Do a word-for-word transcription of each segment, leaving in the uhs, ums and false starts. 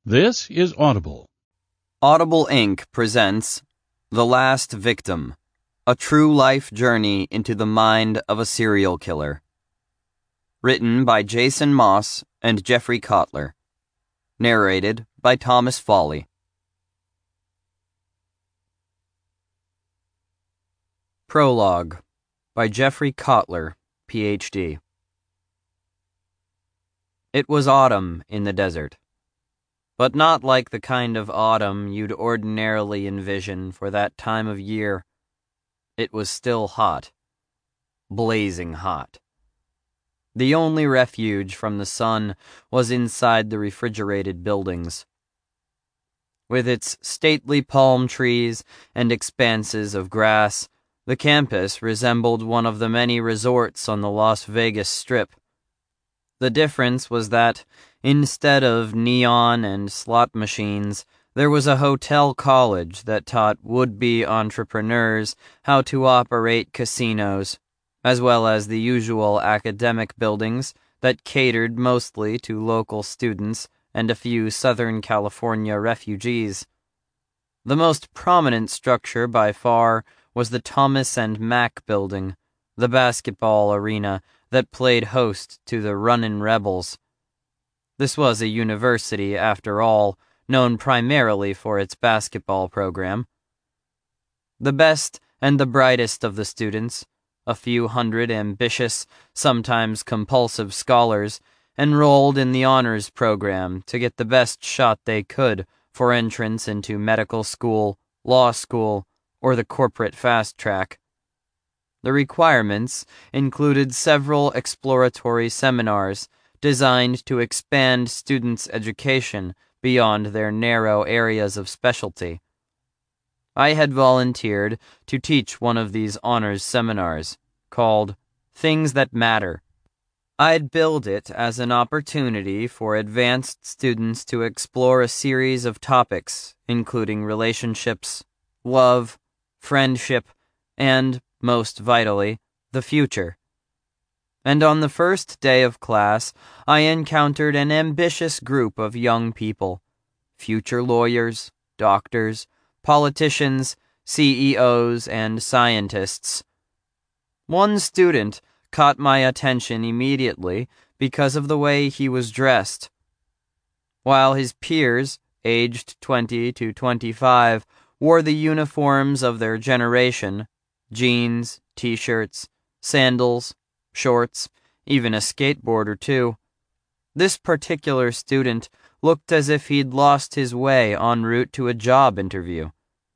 This is Audible. Audible Incorporated presents The Last Victim, a true life journey into the mind of a serial killer. Written by Jason Moss and Jeffrey Kotler. Narrated by Thomas Foley. Prologue by Jeffrey Kotler, P H D. It was autumn in the desert. But not like the kind of autumn you'd ordinarily envision for that time of year. It was still hot. Blazing hot. The only refuge from the sun was inside the refrigerated buildings. With its stately palm trees and expanses of grass, the campus resembled one of the many resorts on the Las Vegas Strip. The difference was that, instead of neon and slot machines, there was a hotel college that taught would-be entrepreneurs how to operate casinos, as well as the usual academic buildings that catered mostly to local students and a few Southern California refugees. The most prominent structure by far was the Thomas and Mack building, the basketball arena that played host to the Runnin' Rebels. This was a university, after all, known primarily for its basketball program. The best and the brightest of the students, a few hundred ambitious, sometimes compulsive scholars, enrolled in the honors program to get the best shot they could for entrance into medical school, law school, or the corporate fast track. The requirements included several exploratory seminars designed to expand students' education beyond their narrow areas of specialty. I had volunteered to teach one of these honors seminars, called Things That Matter. I'd billed it as an opportunity for advanced students to explore a series of topics, including relationships, love, friendship, and, most vitally, the future. And on the first day of class, I encountered an ambitious group of young people, future lawyers, doctors, politicians, C E Os, and scientists. One student caught my attention immediately because of the way he was dressed. While his peers, aged twenty to twenty-five, wore the uniforms of their generation, jeans, t-shirts, sandals, shorts, even a skateboard or two. This particular student looked as if he'd lost his way en route to a job interview.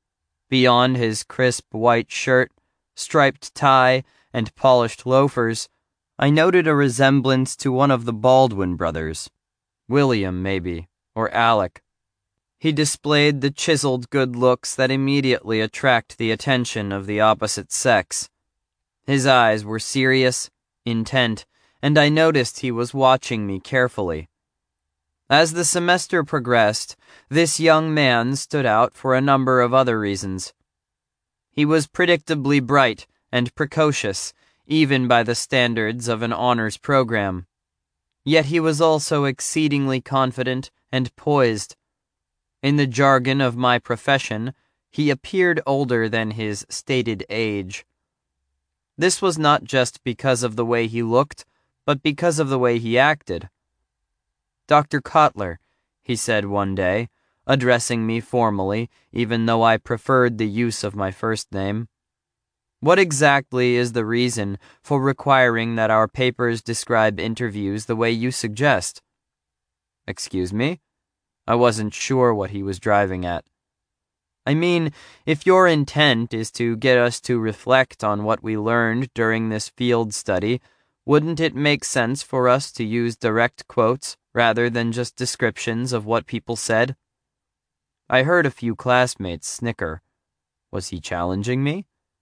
Beyond his crisp white shirt, striped tie, and polished loafers, I noted a resemblance to one of the Baldwin brothers. William, maybe, or Alec. He displayed the chiseled good looks that immediately attract the attention of the opposite sex. His eyes were serious, intent, and I noticed he was watching me carefully. As the semester progressed, this young man stood out for a number of other reasons. He was predictably bright and precocious, even by the standards of an honors program. Yet he was also exceedingly confident and poised. In the jargon of my profession, he appeared older than his stated age. This was not just because of the way he looked, but because of the way he acted. Doctor Kotler, he said one day, addressing me formally, even though I preferred the use of my first name. What exactly is the reason for requiring that our papers describe interviews the way you suggest? Excuse me? I wasn't sure what he was driving at. I mean, if your intent is to get us to reflect on what we learned during this field study, wouldn't it make sense for us to use direct quotes rather than just descriptions of what people said? I heard a few classmates snicker. Was he challenging me?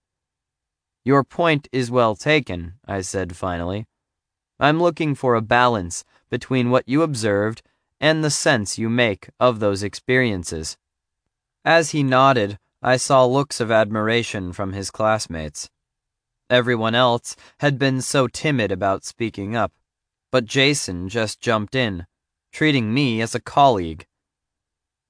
Your point is well taken, I said finally. I'm looking for a balance between what you observed and the sense you make of those experiences. As he nodded, I saw looks of admiration from his classmates. Everyone else had been so timid about speaking up, but Jason just jumped in, treating me as a colleague.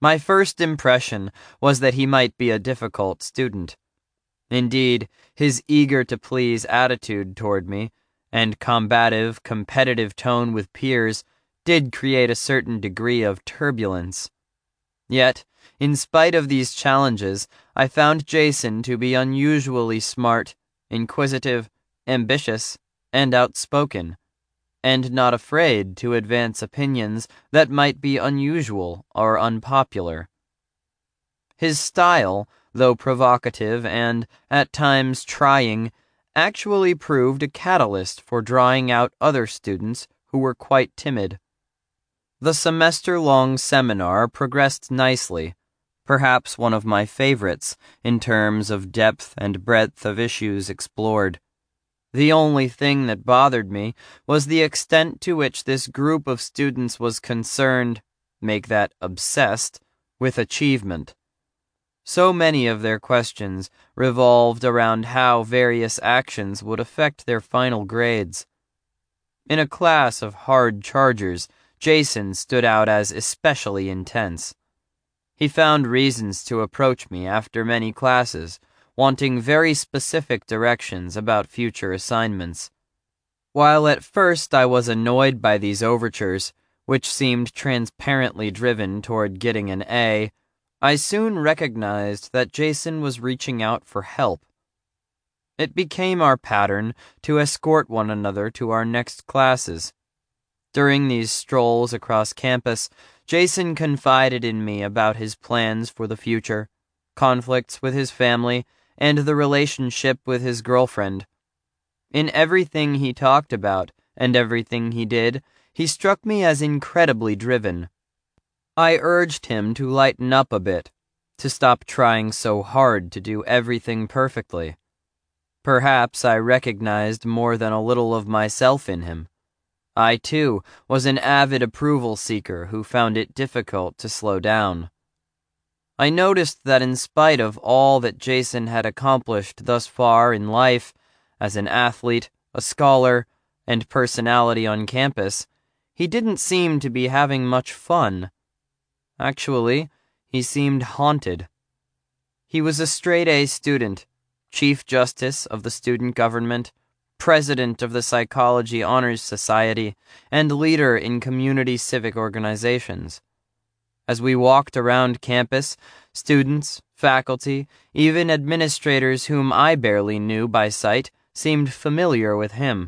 My first impression was that he might be a difficult student. Indeed, his eager-to-please attitude toward me, and combative, competitive tone with peers, did create a certain degree of turbulence. Yet, in spite of these challenges, I found Jason to be unusually smart, inquisitive, ambitious, and outspoken, and not afraid to advance opinions that might be unusual or unpopular. His style, though provocative and, at times, trying, actually proved a catalyst for drawing out other students who were quite timid. The semester-long seminar progressed nicely, perhaps one of my favorites in terms of depth and breadth of issues explored. The only thing that bothered me was the extent to which this group of students was concerned, make that obsessed, with achievement. So many of their questions revolved around how various actions would affect their final grades. In a class of hard chargers, Jason stood out as especially intense. He found reasons to approach me after many classes, wanting very specific directions about future assignments. While at first I was annoyed by these overtures, which seemed transparently driven toward getting an A, I soon recognized that Jason was reaching out for help. It became our pattern to escort one another to our next classes. During these strolls across campus, Jason confided in me about his plans for the future, conflicts with his family, and the relationship with his girlfriend. In everything he talked about, and everything he did, he struck me as incredibly driven. I urged him to lighten up a bit, to stop trying so hard to do everything perfectly. Perhaps I recognized more than a little of myself in him. I, too, was an avid approval seeker who found it difficult to slow down. I noticed that in spite of all that Jason had accomplished thus far in life, as an athlete, a scholar, and personality on campus, he didn't seem to be having much fun. Actually, he seemed haunted. He was a straight-A student, Chief Justice of the student government, President of the Psychology Honors Society, and leader in community civic organizations. As we walked around campus, students, faculty, even administrators whom I barely knew by sight seemed familiar with him.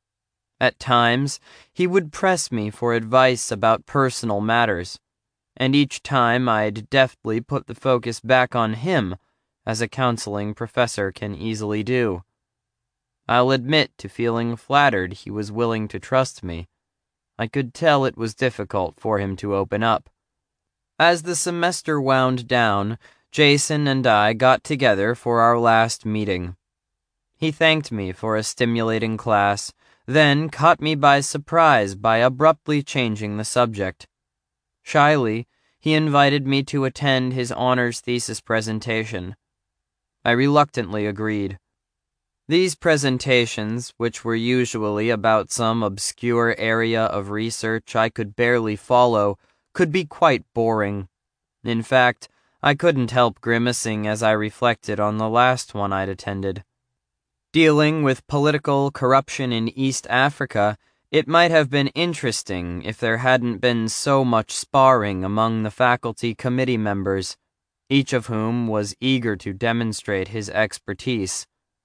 At times, he would press me for advice about personal matters, and each time I'd deftly put the focus back on him, as a counseling professor can easily do. I'll admit to feeling flattered he was willing to trust me. I could tell it was difficult for him to open up. As the semester wound down, Jason and I got together for our last meeting. He thanked me for a stimulating class, then caught me by surprise by abruptly changing the subject. Shyly, he invited me to attend his honors thesis presentation. I reluctantly agreed. These presentations, which were usually about some obscure area of research I could barely follow, could be quite boring. In fact, I couldn't help grimacing as I reflected on the last one I'd attended. Dealing with political corruption in East Africa, it might have been interesting if there hadn't been so much sparring among the faculty committee members, each of whom was eager to demonstrate his expertise.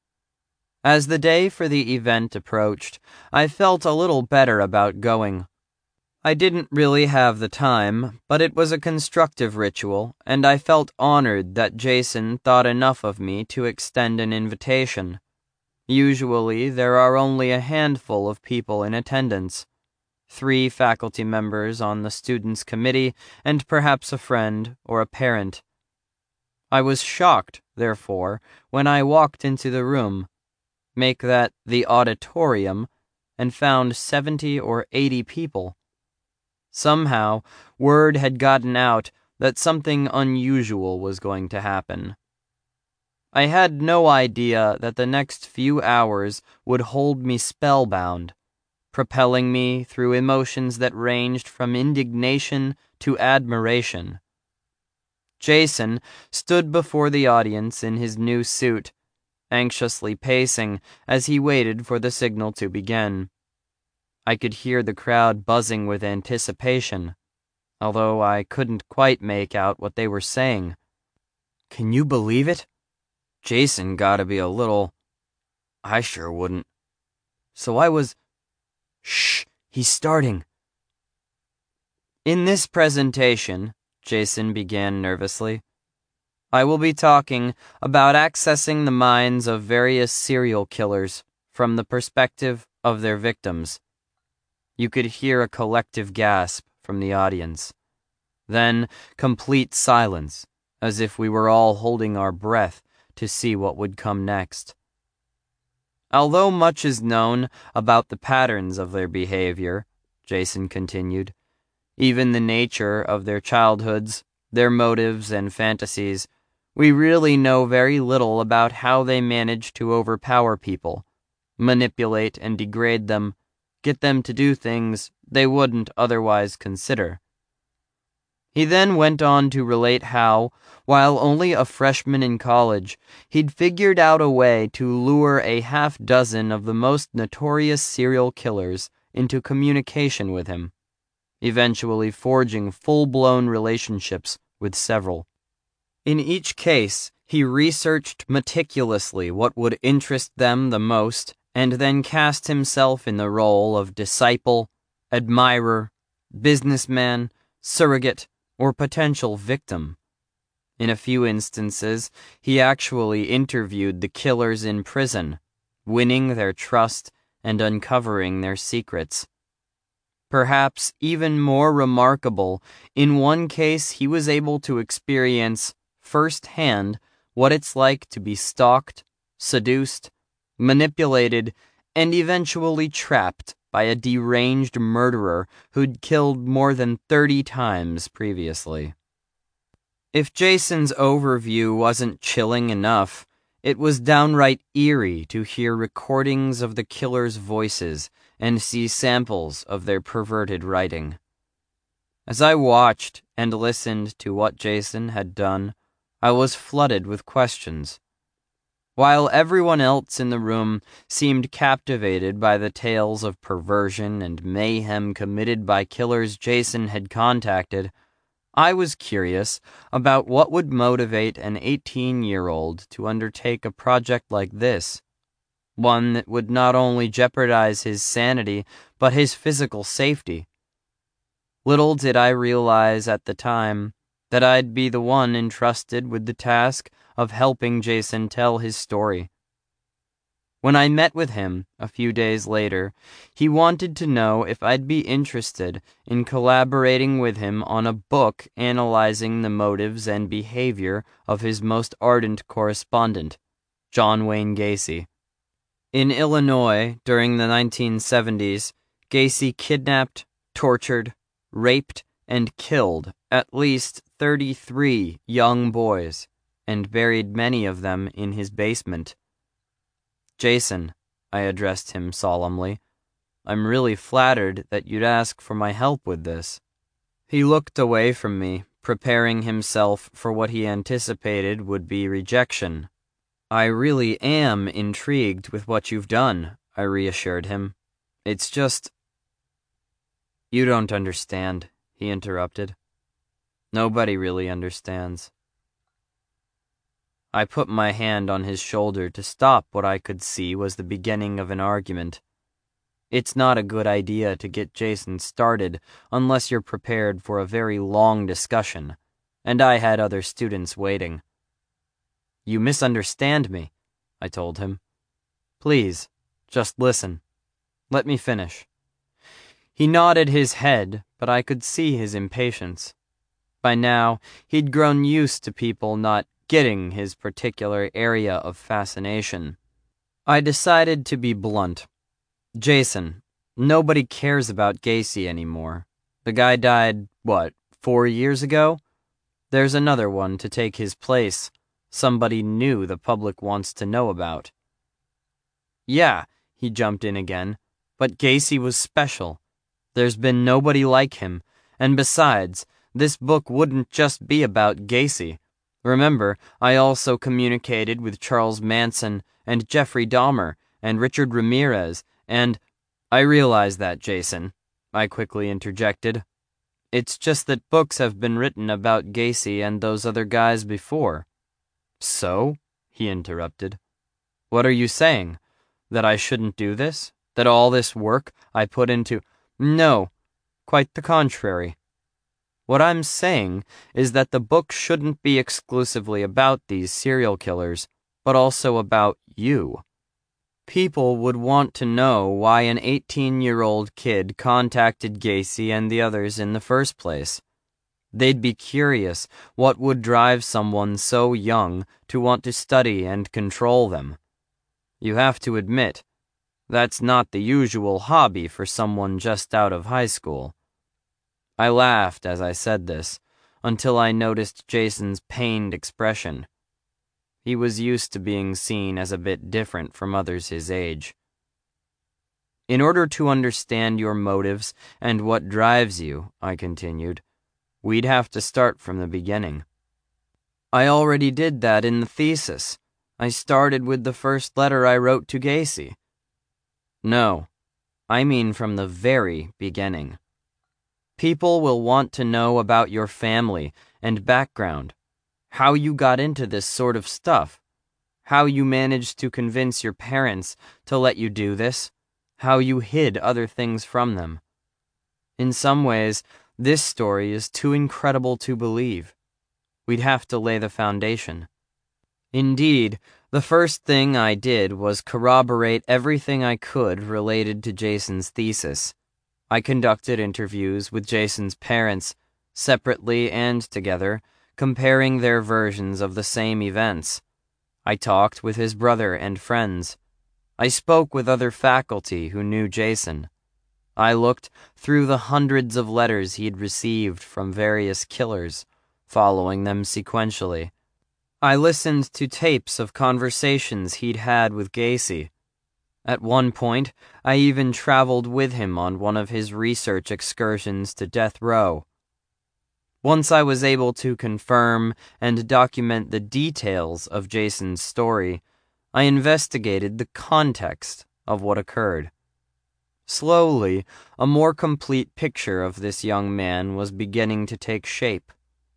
As the day for the event approached, I felt a little better about going. I didn't really have the time, but it was a constructive ritual, and I felt honored that Jason thought enough of me to extend an invitation. Usually, there are only a handful of people in attendance. Three faculty members on the students' committee, and perhaps a friend or a parent. I was shocked, therefore, when I walked into the room, make that the auditorium, and found seventy or eighty people. Somehow, word had gotten out that something unusual was going to happen. I had no idea that the next few hours would hold me spellbound, propelling me through emotions that ranged from indignation to admiration. Jason stood before the audience in his new suit, anxiously pacing as he waited for the signal to begin. I could hear the crowd buzzing with anticipation, although I couldn't quite make out what they were saying. Can you believe it? Jason gotta be a little... I sure wouldn't. So I was... Shh, he's starting. In this presentation, Jason began nervously, I will be talking about accessing the minds of various serial killers from the perspective of their victims. You could hear a collective gasp from the audience. Then complete silence, as if we were all holding our breath to see what would come next. Although much is known about the patterns of their behavior, Jason continued, even the nature of their childhoods, their motives and fantasies, we really know very little about how they manage to overpower people, manipulate and degrade them, get them to do things they wouldn't otherwise consider. He then went on to relate how, while only a freshman in college, he'd figured out a way to lure a half dozen of the most notorious serial killers into communication with him, eventually forging full-blown relationships with several. In each case, he researched meticulously what would interest them the most and then cast himself in the role of disciple, admirer, businessman, surrogate, or potential victim. In a few instances, he actually interviewed the killers in prison, winning their trust and uncovering their secrets. Perhaps even more remarkable, in one case he was able to experience firsthand what it's like to be stalked, seduced, manipulated, and eventually trapped by a deranged murderer who'd killed more than thirty times previously. If Jason's overview wasn't chilling enough, it was downright eerie to hear recordings of the killers' voices and see samples of their perverted writing. As I watched and listened to what Jason had done, I was flooded with questions. While everyone else in the room seemed captivated by the tales of perversion and mayhem committed by killers Jason had contacted, I was curious about what would motivate an eighteen-year-old to undertake a project like this, one that would not only jeopardize his sanity but his physical safety. Little did I realize at the time that I'd be the one entrusted with the task of helping Jason tell his story. When I met with him a few days later, he wanted to know if I'd be interested in collaborating with him on a book analyzing the motives and behavior of his most ardent correspondent, John Wayne Gacy. In Illinois, during the nineteen seventies, Gacy kidnapped, tortured, raped, and killed at least thirty-three young boys, and buried many of them in his basement. Jason, I addressed him solemnly, I'm really flattered that you'd ask for my help with this. He looked away from me, preparing himself for what he anticipated would be rejection. I really am intrigued with what you've done, I reassured him. It's just... You don't understand, he interrupted. Nobody really understands. I put my hand on his shoulder to stop what I could see was the beginning of an argument. It's not a good idea to get Jason started unless you're prepared for a very long discussion, and I had other students waiting. You misunderstand me, I told him. Please, just listen. Let me finish. He nodded his head, but I could see his impatience. By now, he'd grown used to people not getting his particular area of fascination. I decided to be blunt. Jason, nobody cares about Gacy anymore. The guy died, what, four years ago? There's another one to take his place, somebody new the public wants to know about. Yeah, he jumped in again, but Gacy was special. There's been nobody like him, and besides, This book wouldn't just be about Gacy. Remember, I also communicated with Charles Manson and Jeffrey Dahmer and Richard Ramirez and... I realize that, Jason, I quickly interjected. It's just that books have been written about Gacy and those other guys before. So? He interrupted. What are you saying? That I shouldn't do this? That all this work I put into... No, quite the contrary. What I'm saying is that the book shouldn't be exclusively about these serial killers, but also about you. People would want to know why an eighteen-year-old kid contacted Gacy and the others in the first place. They'd be curious what would drive someone so young to want to study and control them. You have to admit, that's not the usual hobby for someone just out of high school. I laughed as I said this, until I noticed Jason's pained expression. He was used to being seen as a bit different from others his age. In order to understand your motives and what drives you, I continued, we'd have to start from the beginning. I already did that in the thesis. I started with the first letter I wrote to Gacy. No, I mean from the very beginning. People will want to know about your family and background, how you got into this sort of stuff, how you managed to convince your parents to let you do this, how you hid other things from them. In some ways, this story is too incredible to believe. We'd have to lay the foundation. Indeed, the first thing I did was corroborate everything I could related to Jason's thesis. I conducted interviews with Jason's parents, separately and together, comparing their versions of the same events. I talked with his brother and friends. I spoke with other faculty who knew Jason. I looked through the hundreds of letters he'd received from various killers, following them sequentially. I listened to tapes of conversations he'd had with Gacy. At one point, I even traveled with him on one of his research excursions to death row. Once I was able to confirm and document the details of Jason's story, I investigated the context of what occurred. Slowly, a more complete picture of this young man was beginning to take shape.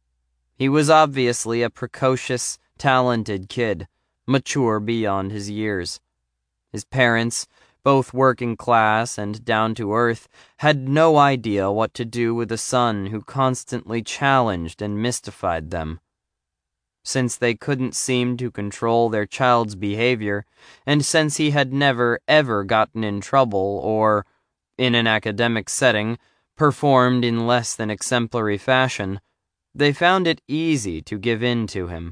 He was obviously a precocious, talented kid, mature beyond his years. His parents, both working class and down to earth, had no idea what to do with a son who constantly challenged and mystified them. Since they couldn't seem to control their child's behavior, and since he had never, ever gotten in trouble or, in an academic setting, performed in less than exemplary fashion, they found it easy to give in to him.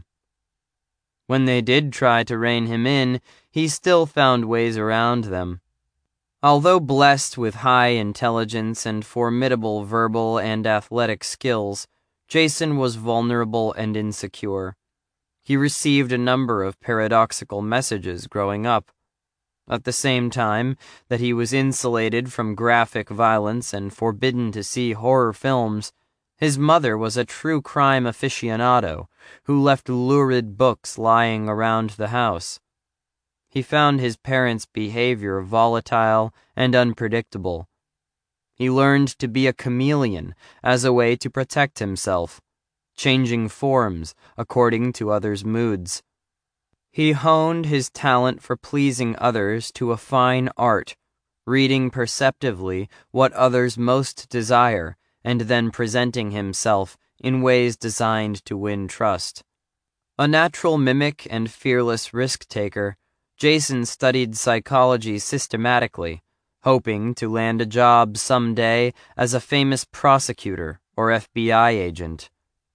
When they did try to rein him in, he still found ways around them. Although blessed with high intelligence and formidable verbal and athletic skills, Jason was vulnerable and insecure. He received a number of paradoxical messages growing up. At the same time that he was insulated from graphic violence and forbidden to see horror films, his mother was a true crime aficionado who left lurid books lying around the house. He found his parents' behavior volatile and unpredictable. He learned to be a chameleon as a way to protect himself, changing forms according to others' moods. He honed his talent for pleasing others to a fine art, reading perceptively what others most desire and then presenting himself in ways designed to win trust. A natural mimic and fearless risk-taker, Jason studied psychology systematically, hoping to land a job someday as a famous prosecutor or F B I agent.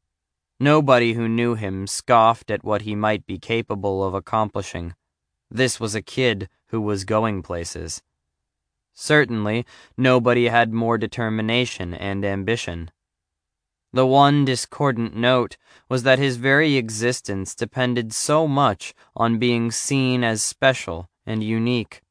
Nobody who knew him scoffed at what he might be capable of accomplishing. This was a kid who was going places. Certainly, nobody had more determination and ambition. The one discordant note was that his very existence depended so much on being seen as special and unique.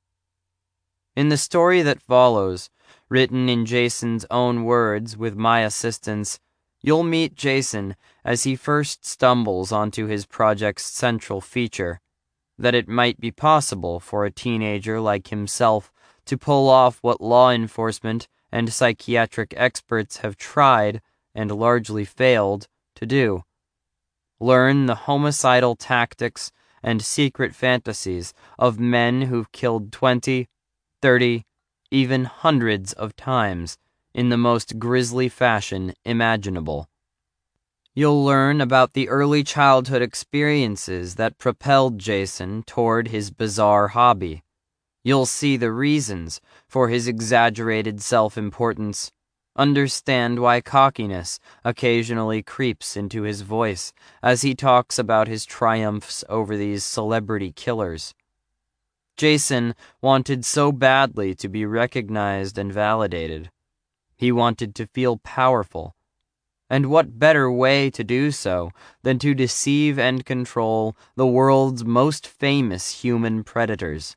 In the story that follows, written in Jason's own words with my assistance, You'll meet Jason as he first stumbles onto his project's central feature, that it might be possible for a teenager like himself to pull off what law enforcement and psychiatric experts have tried, and largely failed, to do. Learn the homicidal tactics and secret fantasies of men who've killed twenty, thirty, even hundreds of times in the most grisly fashion imaginable. You'll learn about the early childhood experiences that propelled Jason toward his bizarre hobby. You'll see the reasons for his exaggerated self-importance, understand why cockiness occasionally creeps into his voice as he talks about his triumphs over these celebrity killers. Jason wanted so badly to be recognized and validated. He wanted to feel powerful. And what better way to do so than to deceive and control the world's most famous human predators?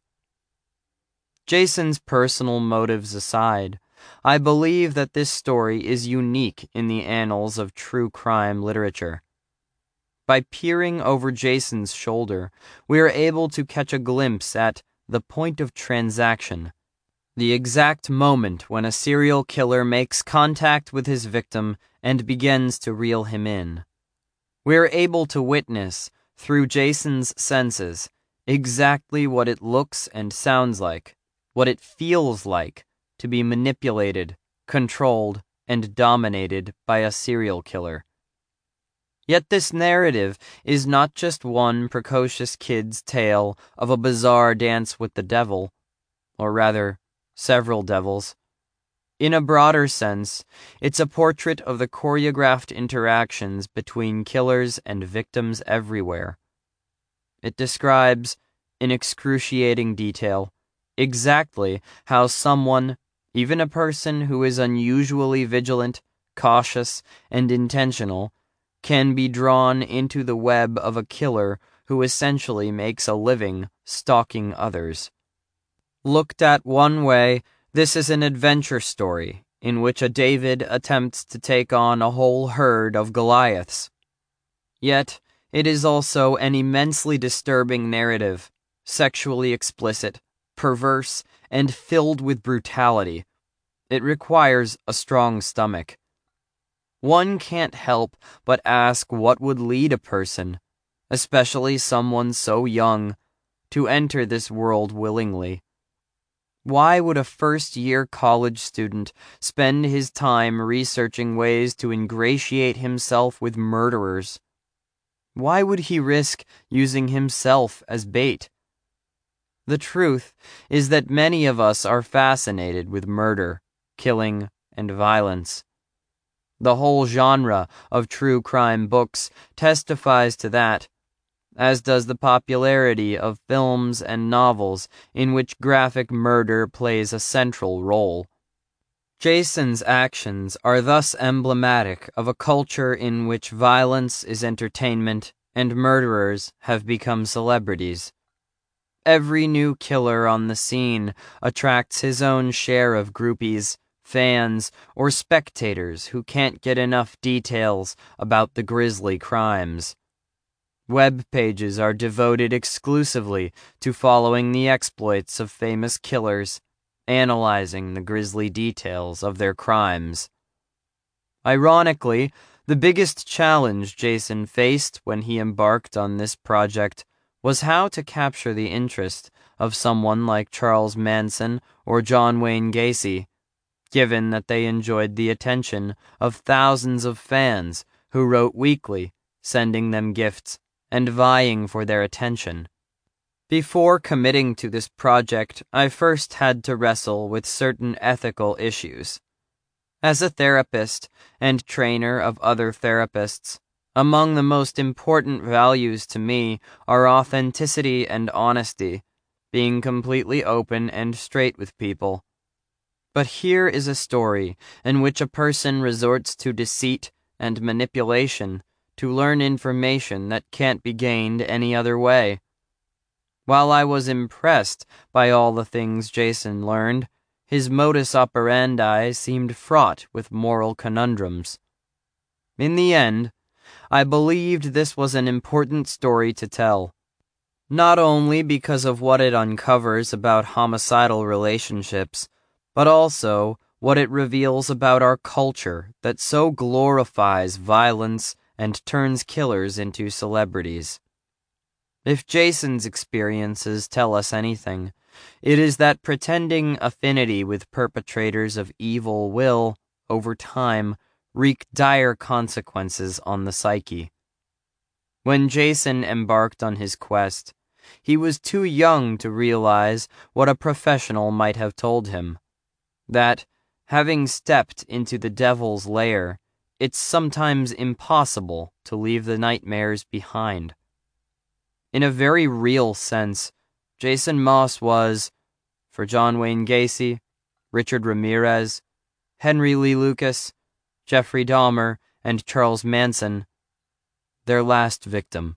Jason's personal motives aside, I believe that this story is unique in the annals of true crime literature. By peering over Jason's shoulder, we are able to catch a glimpse at the point of transaction, the exact moment when a serial killer makes contact with his victim and begins to reel him in. We are able to witness, through Jason's senses, exactly what it looks and sounds like, what it feels like to be manipulated, controlled, and dominated by a serial killer. Yet this narrative is not just one precocious kid's tale of a bizarre dance with the devil, or rather, several devils. In a broader sense, it's a portrait of the choreographed interactions between killers and victims everywhere. It describes, in excruciating detail, exactly how someone, even a person who is unusually vigilant, cautious, and intentional, can be drawn into the web of a killer who essentially makes a living stalking others. Looked at one way, this is an adventure story in which a David attempts to take on a whole herd of Goliaths. Yet, it is also an immensely disturbing narrative, sexually explicit, perverse, and filled with brutality. It requires a strong stomach. One can't help but ask what would lead a person, especially someone so young, to enter this world willingly. Why would a first-year college student spend his time researching ways to ingratiate himself with murderers? Why would he risk using himself as bait? The truth is that many of us are fascinated with murder, killing, and violence. The whole genre of true crime books testifies to that, as does the popularity of films and novels in which graphic murder plays a central role. Jason's actions are thus emblematic of a culture in which violence is entertainment and murderers have become celebrities. Every new killer on the scene attracts his own share of groupies, fans, or spectators who can't get enough details about the grisly crimes. Web pages are devoted exclusively to following the exploits of famous killers, analyzing the grisly details of their crimes. Ironically, the biggest challenge Jason faced when he embarked on this project was how to capture the interest of someone like Charles Manson or John Wayne Gacy, given that they enjoyed the attention of thousands of fans who wrote weekly, sending them gifts and vying for their attention. Before committing to this project, I first had to wrestle with certain ethical issues. As a therapist and trainer of other therapists, among the most important values to me are authenticity and honesty, being completely open and straight with people. But here is a story in which a person resorts to deceit and manipulation to learn information that can't be gained any other way. While I was impressed by all the things Jason learned, his modus operandi seemed fraught with moral conundrums. In the end, I believed this was an important story to tell, not only because of what it uncovers about homicidal relationships, but also what it reveals about our culture that so glorifies violence and turns killers into celebrities. If Jason's experiences tell us anything, it is that pretending affinity with perpetrators of evil will, over time, wreak dire consequences on the psyche. When Jason embarked on his quest, he was too young to realize what a professional might have told him, that, having stepped into the devil's lair, it's sometimes impossible to leave the nightmares behind. In a very real sense, Jason Moss was, for John Wayne Gacy, Richard Ramirez, Henry Lee Lucas, Jeffrey Dahmer, and Charles Manson, their last victim.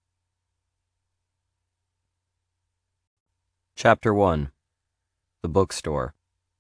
Chapter one. The Bookstore.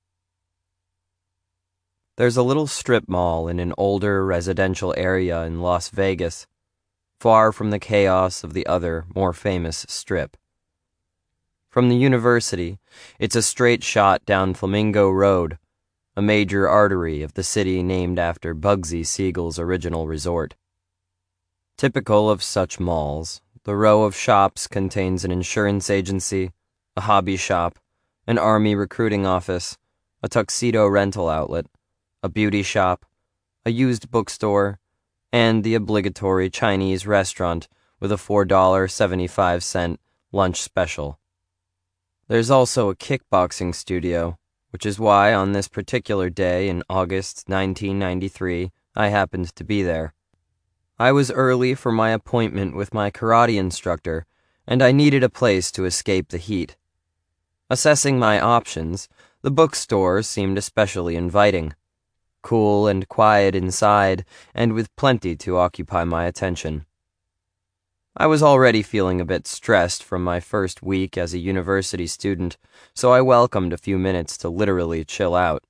There's a little strip mall in an older residential area in Las Vegas, far from the chaos of the other, more famous strip. From the university, it's a straight shot down Flamingo Road, a major artery of the city named after Bugsy Siegel's original resort. Typical of such malls, the row of shops contains an insurance agency, a hobby shop, an army recruiting office, a tuxedo rental outlet, a beauty shop, a used bookstore, and the obligatory Chinese restaurant with a four dollars and seventy-five cents lunch special. There's also a kickboxing studio, which is why on this particular day in August nineteen ninety-three, I happened to be there. I was early for my appointment with my karate instructor, and I needed a place to escape the heat. Assessing my options, the bookstore seemed especially inviting. Cool and quiet inside, and with plenty to occupy my attention. I was already feeling a bit stressed from my first week as a university student, so I welcomed a few minutes to literally chill out.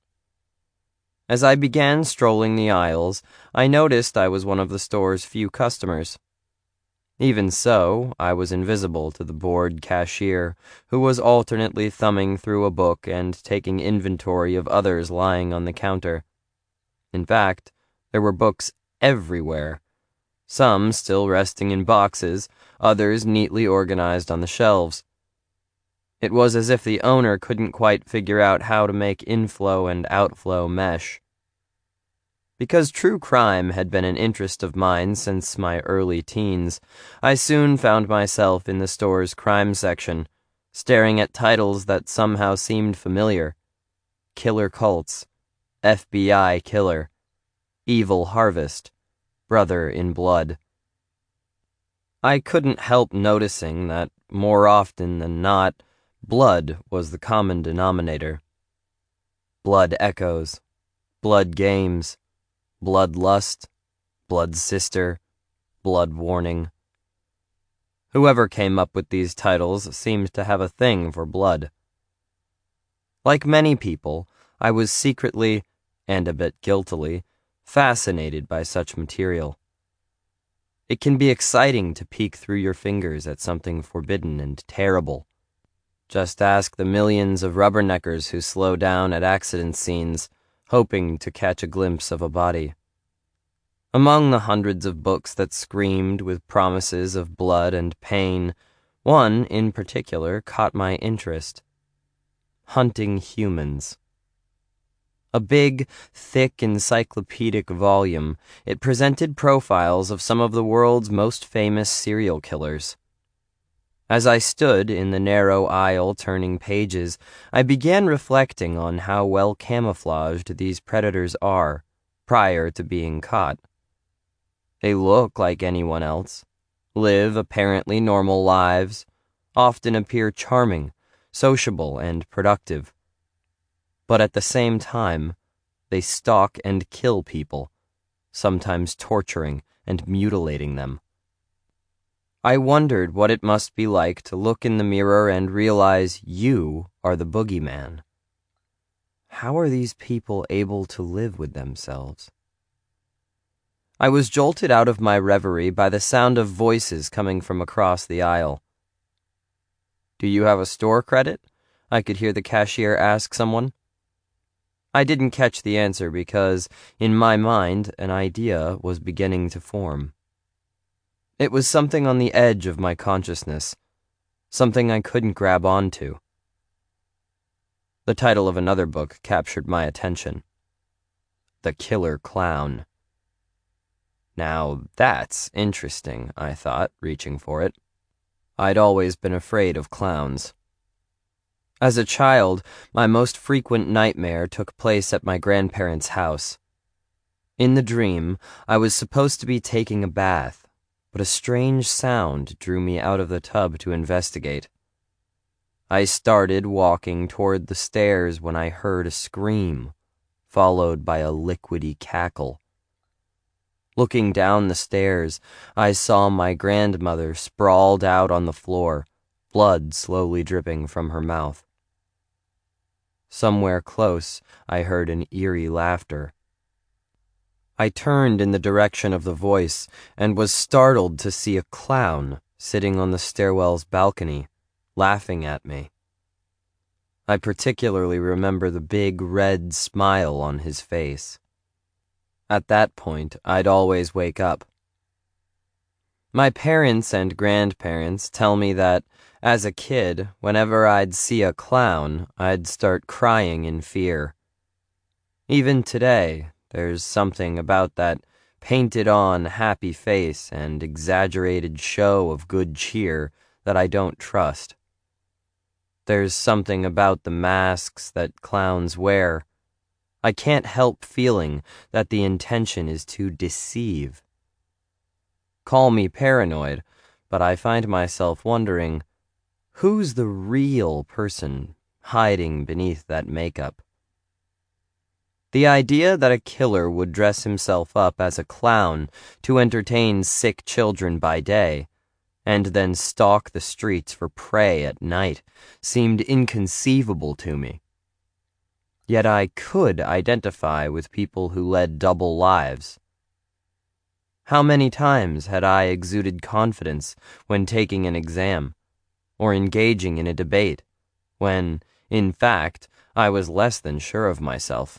As I began strolling the aisles, I noticed I was one of the store's few customers. Even so, I was invisible to the bored cashier, who was alternately thumbing through a book and taking inventory of others lying on the counter. In fact, there were books everywhere, some still resting in boxes, others neatly organized on the shelves. It was as if the owner couldn't quite figure out how to make inflow and outflow mesh. Because true crime had been an interest of mine since my early teens, I soon found myself in the store's crime section, staring at titles that somehow seemed familiar. Killer Cults, F B I Killer, Evil Harvest, Brother in Blood. I couldn't help noticing that, more often than not, blood was the common denominator. Blood Echoes, Blood Games, Bloodlust, Blood Sister, Blood Warning. Whoever came up with these titles seemed to have a thing for blood. Like many people, I was secretly, and a bit guiltily, fascinated by such material. It can be exciting to peek through your fingers at something forbidden and terrible. Just ask the millions of rubberneckers who slow down at accident scenes, hoping to catch a glimpse of a body. Among the hundreds of books that screamed with promises of blood and pain, one in particular caught my interest. Hunting Humans. A big, thick encyclopedic volume, it presented profiles of some of the world's most famous serial killers. As I stood in the narrow aisle turning pages, I began reflecting on how well camouflaged these predators are, prior to being caught. They look like anyone else, live apparently normal lives, often appear charming, sociable, and productive. But at the same time, they stalk and kill people, sometimes torturing and mutilating them. I wondered what it must be like to look in the mirror and realize you are the boogeyman. How are these people able to live with themselves? I was jolted out of my reverie by the sound of voices coming from across the aisle. "Do you have a store credit?" I could hear the cashier ask someone. I didn't catch the answer because, in my mind, an idea was beginning to form. It was something on the edge of my consciousness, something I couldn't grab onto. The title of another book captured my attention. The Killer Clown. Now that's interesting, I thought, reaching for it. I'd always been afraid of clowns. As a child, my most frequent nightmare took place at my grandparents' house. In the dream, I was supposed to be taking a bath, but a strange sound drew me out of the tub to investigate. I started walking toward the stairs when I heard a scream, followed by a liquidy cackle. Looking down the stairs, I saw my grandmother sprawled out on the floor, blood slowly dripping from her mouth. Somewhere close, I heard an eerie laughter. I turned in the direction of the voice and was startled to see a clown sitting on the stairwell's balcony, laughing at me. I particularly remember the big red smile on his face. At that point, I'd always wake up. My parents and grandparents tell me that, as a kid, whenever I'd see a clown, I'd start crying in fear. Even today, there's something about that painted-on happy face and exaggerated show of good cheer that I don't trust. There's something about the masks that clowns wear. I can't help feeling that the intention is to deceive. Call me paranoid, but I find myself wondering, who's the real person hiding beneath that makeup? The idea that a killer would dress himself up as a clown to entertain sick children by day, and then stalk the streets for prey at night, seemed inconceivable to me. Yet I could identify with people who led double lives. How many times had I exuded confidence when taking an exam, or engaging in a debate, when, in fact, I was less than sure of myself?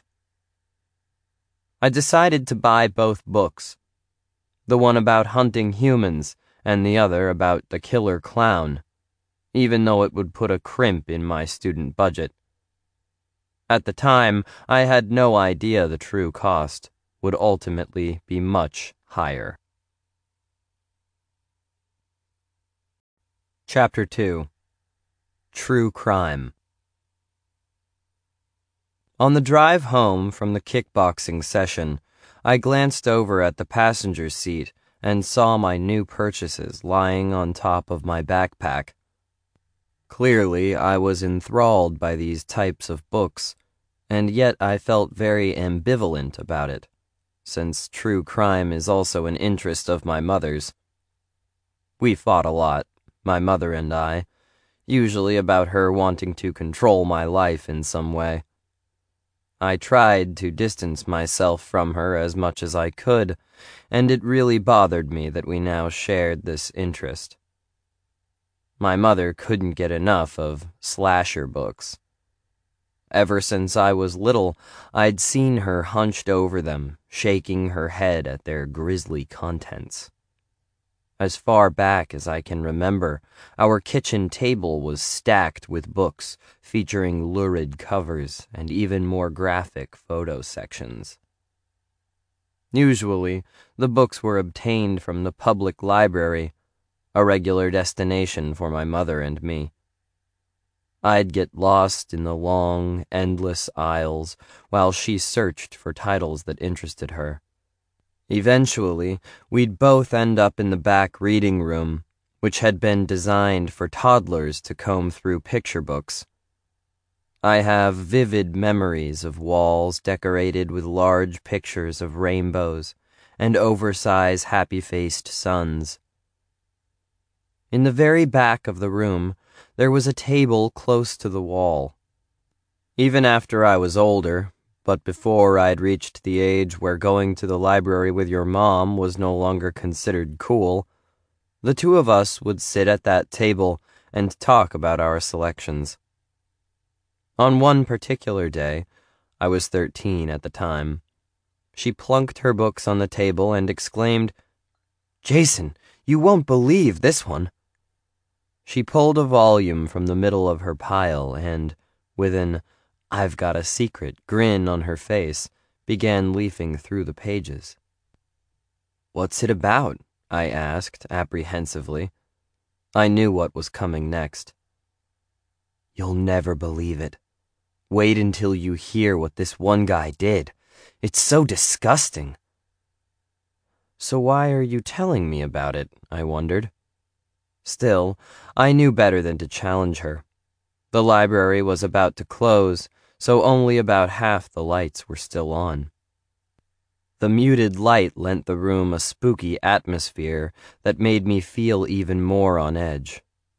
I decided to buy both books, the one about hunting humans and the other about the killer clown, even though it would put a crimp in my student budget. At the time, I had no idea the true cost would ultimately be much higher. Chapter two. True Crime. On the drive home from the kickboxing session, I glanced over at the passenger seat and saw my new purchases lying on top of my backpack. Clearly, I was enthralled by these types of books, and yet I felt very ambivalent about it, since true crime is also an interest of my mother's. We fought a lot, my mother and I, usually about her wanting to control my life in some way. I tried to distance myself from her as much as I could, and it really bothered me that we now shared this interest. My mother couldn't get enough of slasher books. Ever since I was little, I'd seen her hunched over them, shaking her head at their grisly contents. As far back as I can remember, our kitchen table was stacked with books featuring lurid covers and even more graphic photo sections. Usually, the books were obtained from the public library, a regular destination for my mother and me. I'd get lost in the long, endless aisles while she searched for titles that interested her. Eventually, we'd both end up in the back reading room, which had been designed for toddlers to comb through picture books. I have vivid memories of walls decorated with large pictures of rainbows and oversized happy-faced suns. In the very back of the room, there was a table close to the wall. Even after I was older, but before I'd reached the age where going to the library with your mom was no longer considered cool, the two of us would sit at that table and talk about our selections. On one particular day, I was thirteen at the time, she plunked her books on the table and exclaimed, "Jason, you won't believe this one." She pulled a volume from the middle of her pile and, with an "I've got a secret" grin on her face, began leafing through the pages. "What's it about?" I asked apprehensively. I knew what was coming next. "You'll never believe it. Wait until you hear what this one guy did. It's so disgusting." So why are you telling me about it? I wondered. Still, I knew better than to challenge her. The library was about to close, so only about half the lights were still on. The muted light lent the room a spooky atmosphere that made me feel even more on edge.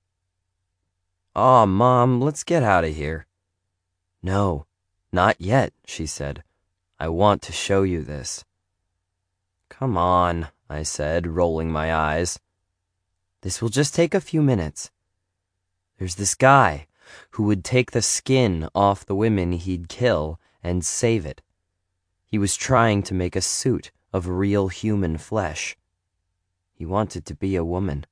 "Aw, Mom, let's get out of here." "No, not yet," she said. "I want to show you this." "Come on," I said, rolling my eyes. "This will just take a few minutes. There's this guy who would take the skin off the women he'd kill and save it. He was trying to make a suit of real human flesh. He wanted to be a woman."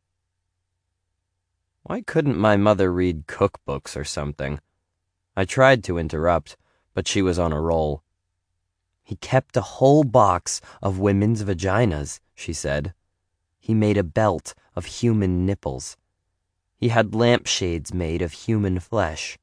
Why couldn't my mother read cookbooks or something? I tried to interrupt, but she was on a roll. "He kept a whole box of women's vaginas," she said. "He made a belt of human nipples. He had lampshades made of human flesh."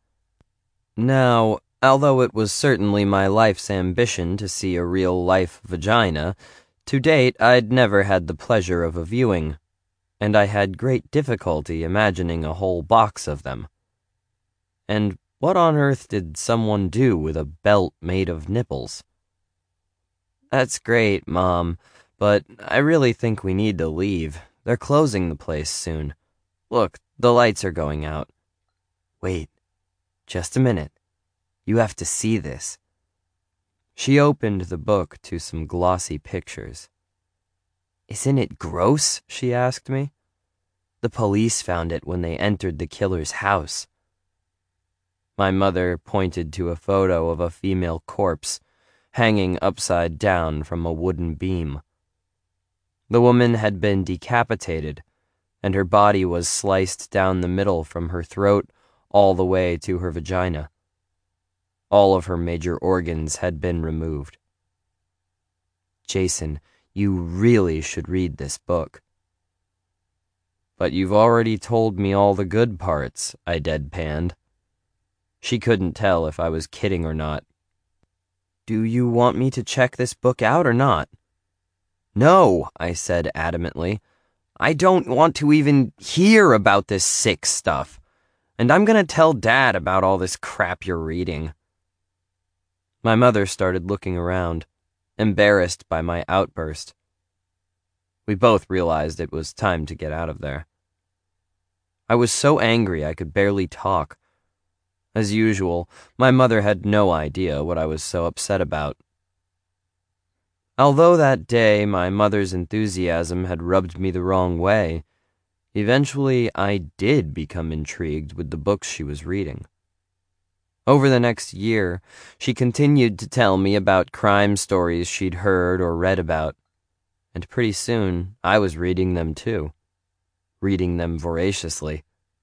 Now, although it was certainly my life's ambition to see a real-life vagina, to date I'd never had the pleasure of a viewing, and I had great difficulty imagining a whole box of them. And what on earth did someone do with a belt made of nipples? "That's great, Mom, but I really think we need to leave. They're closing the place soon. Look, the lights are going out." "Wait, just a minute. You have to see this." She opened the book to some glossy pictures. "Isn't it gross?" she asked me. "The police found it when they entered the killer's house." My mother pointed to a photo of a female corpse hanging upside down from a wooden beam. The woman had been decapitated, and her body was sliced down the middle from her throat all the way to her vagina. All of her major organs had been removed. "Jason, you really should read this book." "But you've already told me all the good parts," I deadpanned. She couldn't tell if I was kidding or not. "Do you want me to check this book out or not?" "No," I said adamantly. "I don't want to even hear about this sick stuff. And I'm gonna tell Dad about all this crap you're reading." My mother started looking around, embarrassed by my outburst. We both realized it was time to get out of there. I was so angry I could barely talk. As usual, my mother had no idea what I was so upset about. Although that day my mother's enthusiasm had rubbed me the wrong way, eventually I did become intrigued with the books she was reading. Over the next year, she continued to tell me about crime stories she'd heard or read about, and pretty soon I was reading them too, reading them voraciously.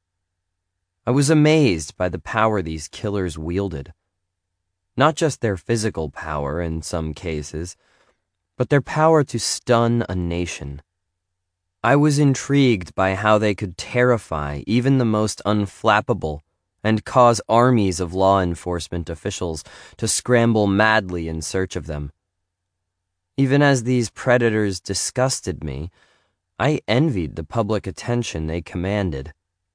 I was amazed by the power these killers wielded. Not just their physical power in some cases, but their power to stun a nation. I was intrigued by how they could terrify even the most unflappable and cause armies of law enforcement officials to scramble madly in search of them. Even as these predators disgusted me, I envied the public attention they commanded.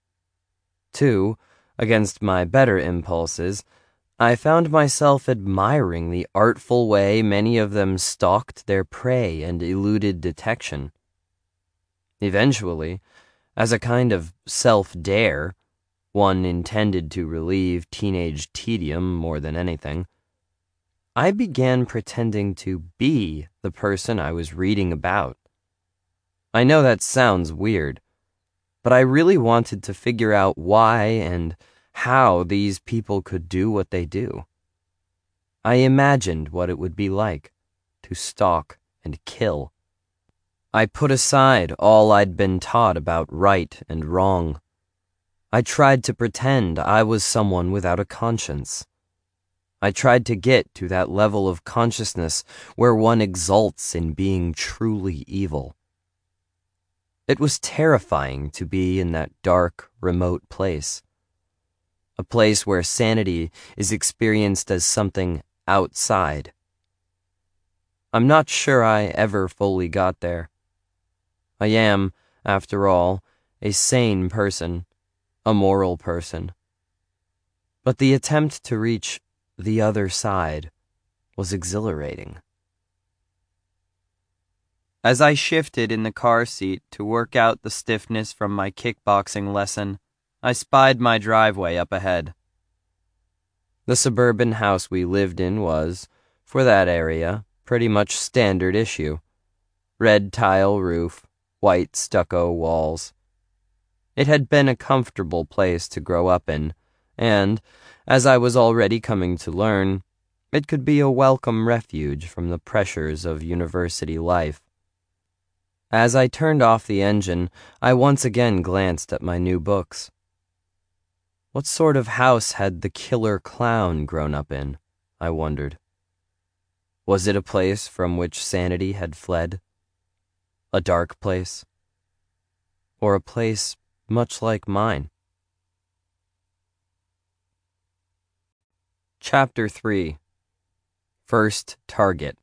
Too, against my better impulses, I found myself admiring the artful way many of them stalked their prey and eluded detection. Eventually, as a kind of self-dare, one intended to relieve teenage tedium more than anything, I began pretending to be the person I was reading about. I know that sounds weird, but I really wanted to figure out why and how these people could do what they do. I imagined what it would be like to stalk and kill. I put aside all I'd been taught about right and wrong. I tried to pretend I was someone without a conscience. I tried to get to that level of consciousness where one exults in being truly evil. It was terrifying to be in that dark, remote place. A place where sanity is experienced as something outside. I'm not sure I ever fully got there. I am, after all, a sane person, a moral person. But the attempt to reach the other side was exhilarating. As I shifted in the car seat to work out the stiffness from my kickboxing lesson, I spied my driveway up ahead. The suburban house we lived in was, for that area, pretty much standard issue. Red tile roof, white stucco walls. It had been a comfortable place to grow up in, and, as I was already coming to learn, it could be a welcome refuge from the pressures of university life. As I turned off the engine, I once again glanced at my new books. What sort of house had the killer clown grown up in? I wondered. Was it a place from which sanity had fled? A dark place? Or a place much like mine? Chapter three. First Target.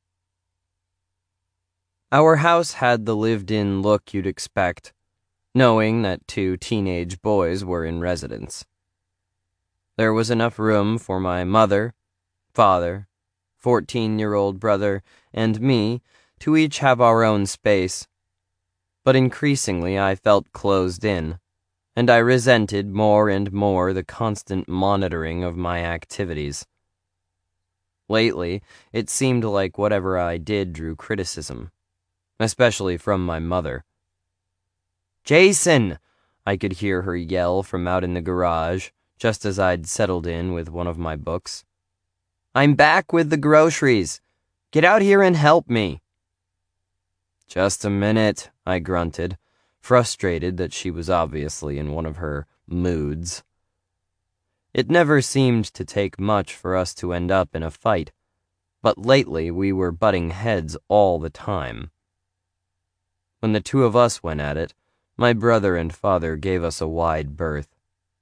Our house had the lived-in look you'd expect, knowing that two teenage boys were in residence. There was enough room for my mother, father, fourteen-year-old brother, and me to each have our own space. But increasingly I felt closed in, and I resented more and more the constant monitoring of my activities. Lately, it seemed like whatever I did drew criticism, especially from my mother. "Jason!" I could hear her yell from out in the garage, just as I'd settled in with one of my books. "I'm back with the groceries. Get out here and help me." "Just a minute," I grunted, frustrated that she was obviously in one of her moods. It never seemed to take much for us to end up in a fight, but lately we were butting heads all the time. When the two of us went at it, my brother and father gave us a wide berth.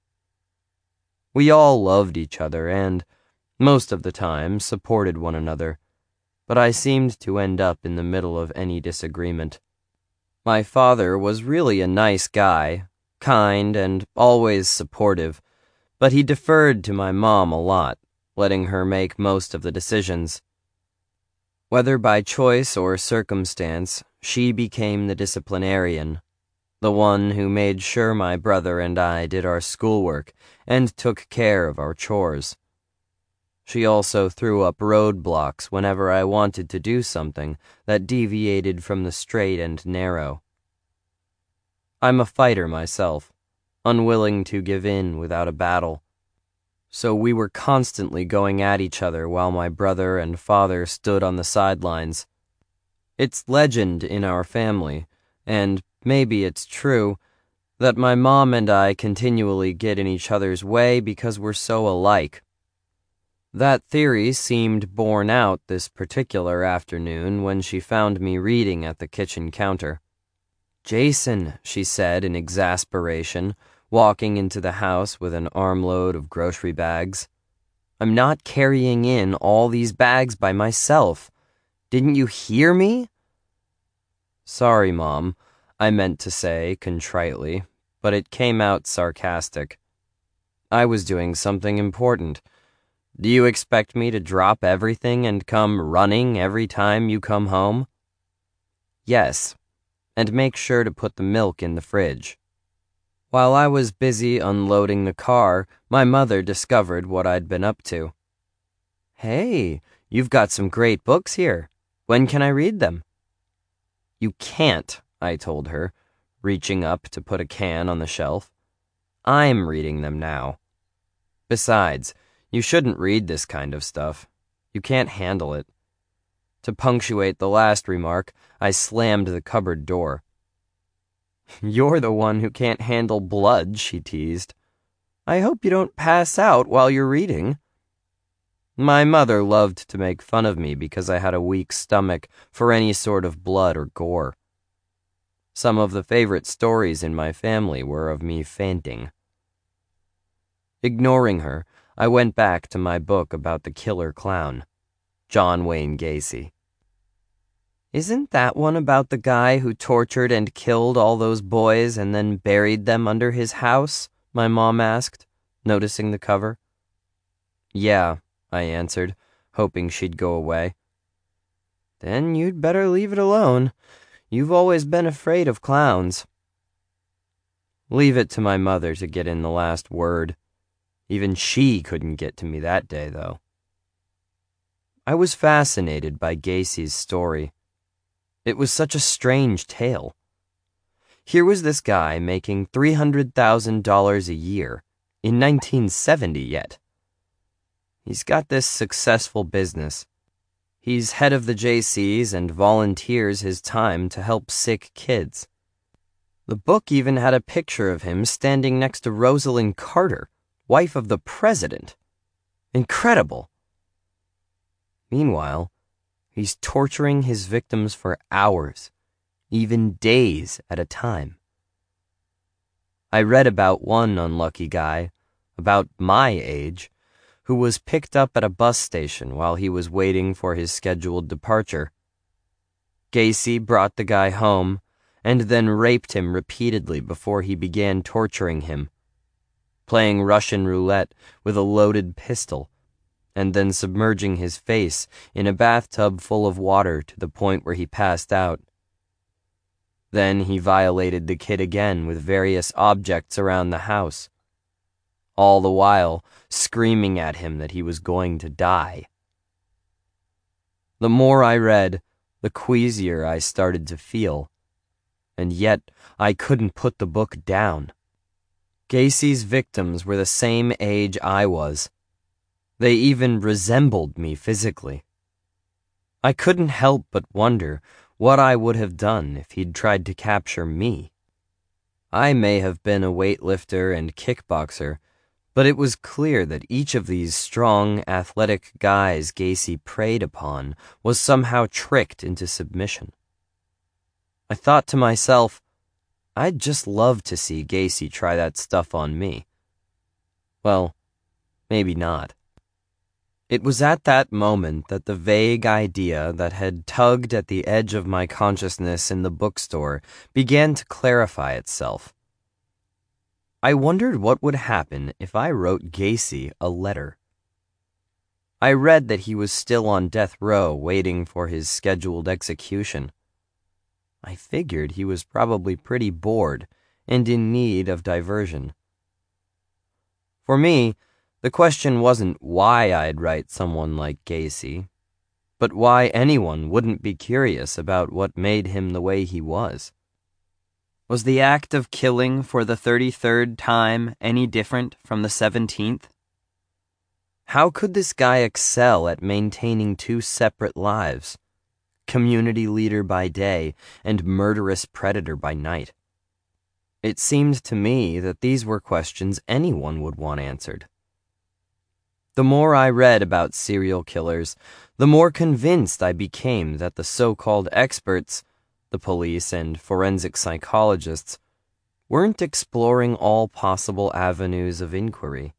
We all loved each other and, most of the time, supported one another, but I seemed to end up in the middle of any disagreement. My father was really a nice guy, kind and always supportive, but he deferred to my mom a lot, letting her make most of the decisions. Whether by choice or circumstance, she became the disciplinarian, the one who made sure my brother and I did our schoolwork and took care of our chores. She also threw up roadblocks whenever I wanted to do something that deviated from the straight and narrow. I'm a fighter myself, unwilling to give in without a battle, so we were constantly going at each other while my brother and father stood on the sidelines. It's legend in our family, and maybe it's true, that my mom and I continually get in each other's way because we're so alike. That theory seemed borne out this particular afternoon when she found me reading at the kitchen counter. "Jason," she said in exasperation, walking into the house with an armload of grocery bags. "I'm not carrying in all these bags by myself. Didn't you hear me?" "Sorry, Mom," I meant to say contritely, but it came out sarcastic. "I was doing something important. Do you expect me to drop everything and come running every time you come home?" "Yes, and make sure to put the milk in the fridge." While I was busy unloading the car, my mother discovered what I'd been up to. "Hey, You've got some great books here. When can I read them?" "You can't," I told her, reaching up to put a can on the shelf. "I'm reading them now. Besides, you shouldn't read this kind of stuff. You can't handle it." To punctuate the last remark, I slammed the cupboard door. "You're the one who can't handle blood," she teased. "I hope you don't pass out while you're reading." My mother loved to make fun of me because I had a weak stomach for any sort of blood or gore. Some of the favorite stories in my family were of me fainting. Ignoring her, I went back to my book about the killer clown, John Wayne Gacy. "Isn't that one about the guy who tortured and killed all those boys and then buried them under his house?" my mom asked, noticing the cover. "Yeah," I answered, hoping she'd go away. "Then you'd better leave it alone. You've always been afraid of clowns." Leave it to my mother to get in the last word. Even she couldn't get to me that day, though. I was fascinated by Gacy's story. It was such a strange tale. Here was this guy making three hundred thousand dollars a year, in nineteen seventy yet. He's got this successful business. He's head of the J Cs and volunteers his time to help sick kids. The book even had a picture of him standing next to Rosalind Carter, wife of the president. Incredible. Meanwhile, he's torturing his victims for hours, even days at a time. I read about one unlucky guy, about my age, who was picked up at a bus station while he was waiting for his scheduled departure. Gacy brought the guy home and then raped him repeatedly before he began torturing him, playing Russian roulette with a loaded pistol, and then submerging his face in a bathtub full of water to the point where he passed out. Then he violated the kid again with various objects around the house, all the while screaming at him that he was going to die. The more I read, the queasier I started to feel, and yet I couldn't put the book down. Gacy's victims were the same age I was. They even resembled me physically. I couldn't help but wonder what I would have done if he'd tried to capture me. I may have been a weightlifter and kickboxer, but it was clear that each of these strong, athletic guys Gacy preyed upon was somehow tricked into submission. I thought to myself, I'd just love to see Gacy try that stuff on me. Well, maybe not. It was at that moment that the vague idea that had tugged at the edge of my consciousness in the bookstore began to clarify itself. I wondered what would happen if I wrote Gacy a letter. I read that he was still on death row waiting for his scheduled execution. I figured he was probably pretty bored and in need of diversion. For me, the question wasn't why I'd write someone like Gacy, but why anyone wouldn't be curious about what made him the way he was. Was the act of killing for the thirty-third time any different from the seventeenth? How could this guy excel at maintaining two separate lives, community leader by day and murderous predator by night? It seemed to me that these were questions anyone would want answered. The more I read about serial killers, the more convinced I became that the so-called experts, the police and forensic psychologists, weren't exploring all possible avenues of inquiry.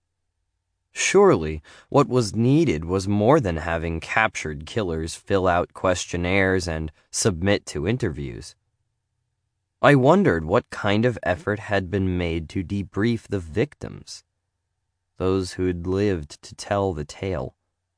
Surely, what was needed was more than having captured killers fill out questionnaires and submit to interviews. I wondered what kind of effort had been made to debrief the victims, those who'd lived to tell the tale.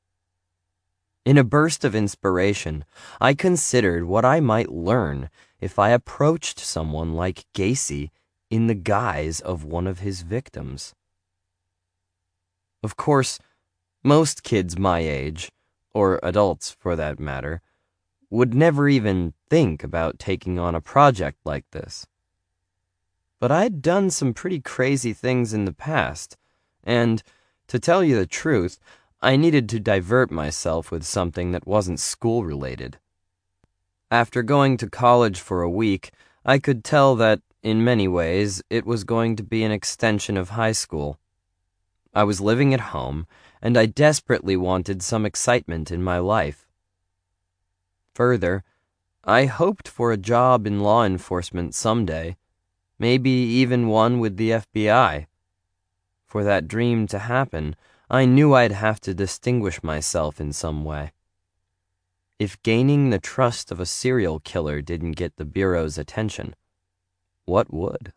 In a burst of inspiration, I considered what I might learn if I approached someone like Gacy in the guise of one of his victims. Of course, most kids my age, or adults for that matter, would never even think about taking on a project like this. But I'd done some pretty crazy things in the past, and, to tell you the truth, I needed to divert myself with something that wasn't school-related. After going to college for a week, I could tell that, in many ways, it was going to be an extension of high school. I was living at home, and I desperately wanted some excitement in my life. Further, I hoped for a job in law enforcement someday, maybe even one with the F B I. For that dream to happen, I knew I'd have to distinguish myself in some way. If gaining the trust of a serial killer didn't get the Bureau's attention, what would?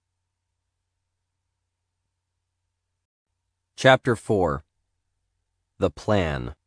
Chapter four. The Plan.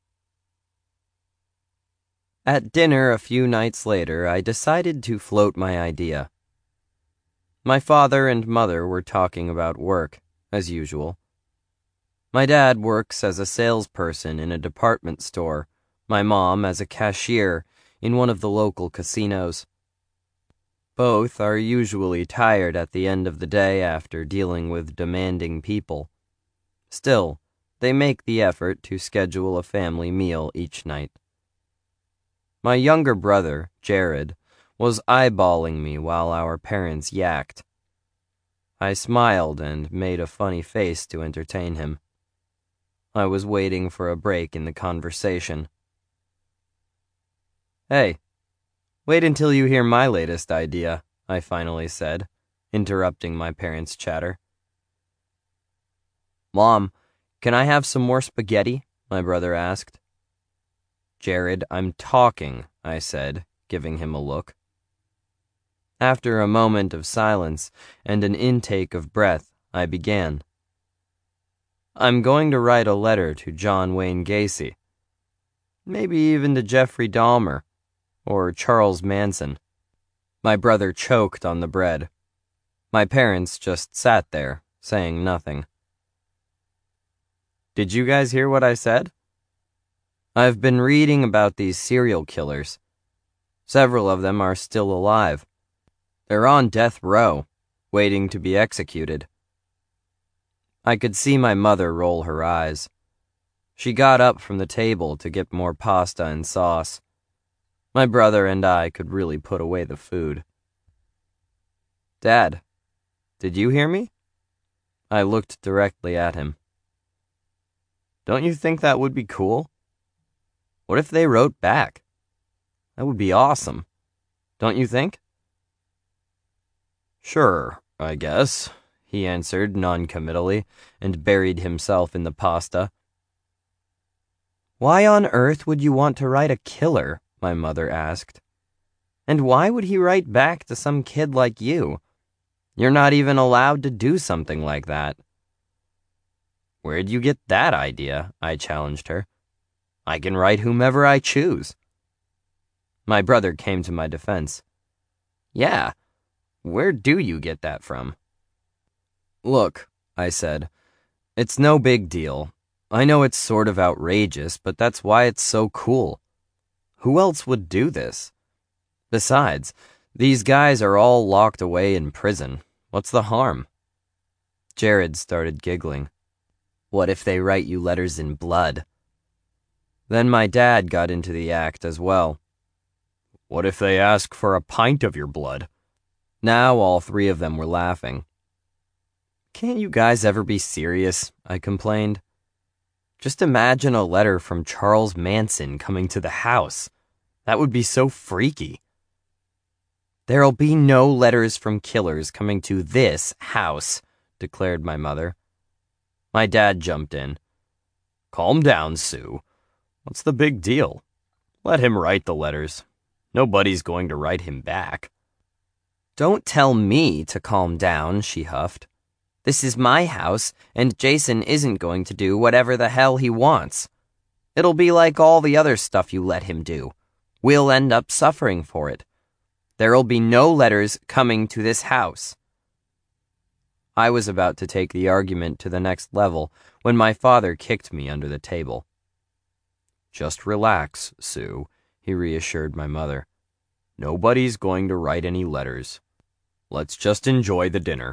At dinner a few nights later, I decided to float my idea. My father and mother were talking about work, as usual. My dad works as a salesperson in a department store, my mom as a cashier in one of the local casinos. Both are usually tired at the end of the day after dealing with demanding people. Still, they make the effort to schedule a family meal each night. My younger brother, Jared, was eyeballing me while our parents yacked. I smiled and made a funny face to entertain him. I was waiting for a break in the conversation. "Hey, wait until you hear my latest idea," I finally said, interrupting my parents' chatter. "Mom, can I have some more spaghetti?" my brother asked. "Jared, I'm talking," I said, giving him a look. After a moment of silence and an intake of breath, I began. "I'm going to write a letter to John Wayne Gacy. Maybe even to Jeffrey Dahmer, or Charles Manson." My brother choked on the bread. My parents just sat there, saying nothing. "Did you guys hear what I said? I've been reading about these serial killers. Several of them are still alive. They're on death row, waiting to be executed." I could see my mother roll her eyes. She got up from the table to get more pasta and sauce. My brother and I could really put away the food. "Dad, did you hear me?" I looked directly at him. "Don't you think that would be cool? What if they wrote back? That would be awesome. Don't you think?" "Sure, I guess," he answered noncommittally, and buried himself in the pasta. "Why on earth would you want to write a killer?" my mother asked. "And why would he write back to some kid like you? You're not even allowed to do something like that." "Where'd you get that idea?" I challenged her. "I can write whomever I choose." My brother came to my defense. "Yeah, where do you get that from?" "Look," I said, "it's no big deal. I know it's sort of outrageous, but that's why it's so cool. Who else would do this? Besides, these guys are all locked away in prison. What's the harm?" Jared started giggling. "What if they write you letters in blood?" Then my dad got into the act as well. "What if they ask for a pint of your blood?" Now all three of them were laughing. "Can't you guys ever be serious?" I complained. "Just imagine a letter from Charles Manson coming to the house. That would be so freaky." "There'll be no letters from killers coming to this house," declared my mother. My dad jumped in. "Calm down, Sue. What's the big deal? Let him write the letters. Nobody's going to write him back." "Don't tell me to calm down," she huffed. "This is my house, and Jason isn't going to do whatever the hell he wants. It'll be like all the other stuff you let him do. We'll end up suffering for it. There'll be no letters coming to this house." I was about to take the argument to the next level when my father kicked me under the table. Just relax, Sue, he reassured my mother. Nobody's going to write any letters. Let's just enjoy the dinner.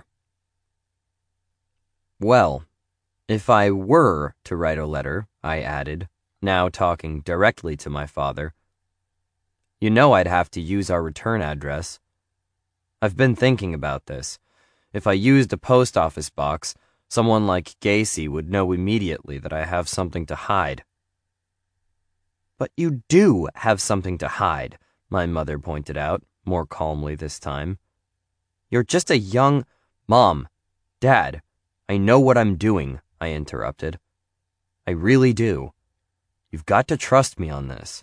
Well, if I were to write a letter, I added, now talking directly to my father, you know I'd have to use our return address. I've been thinking about this. If I used a post office box, someone like Gacy would know immediately that I have something to hide. But you do have something to hide, my mother pointed out, more calmly this time. You're just a young... Mom, Dad, I know what I'm doing, I interrupted. I really do. You've got to trust me on this.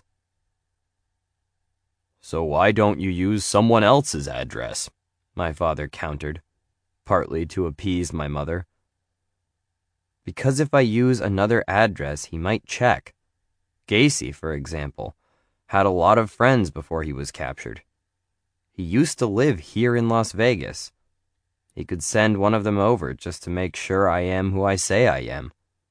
So why don't you use someone else's address? My father countered, partly to appease my mother. Because if I use another address, he might check. Gacy, for example, had a lot of friends before he was captured. He used to live here in Las Vegas. He could send one of them over just to make sure I am who I say I am.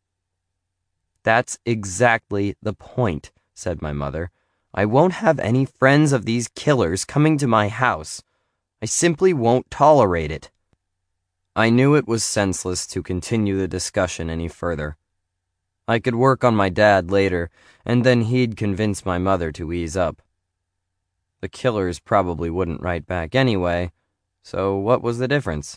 That's exactly the point, said my mother. I won't have any friends of these killers coming to my house. I simply won't tolerate it. I knew it was senseless to continue the discussion any further. I could work on my dad later, and then he'd convince my mother to ease up. The killers probably wouldn't write back anyway, so what was the difference?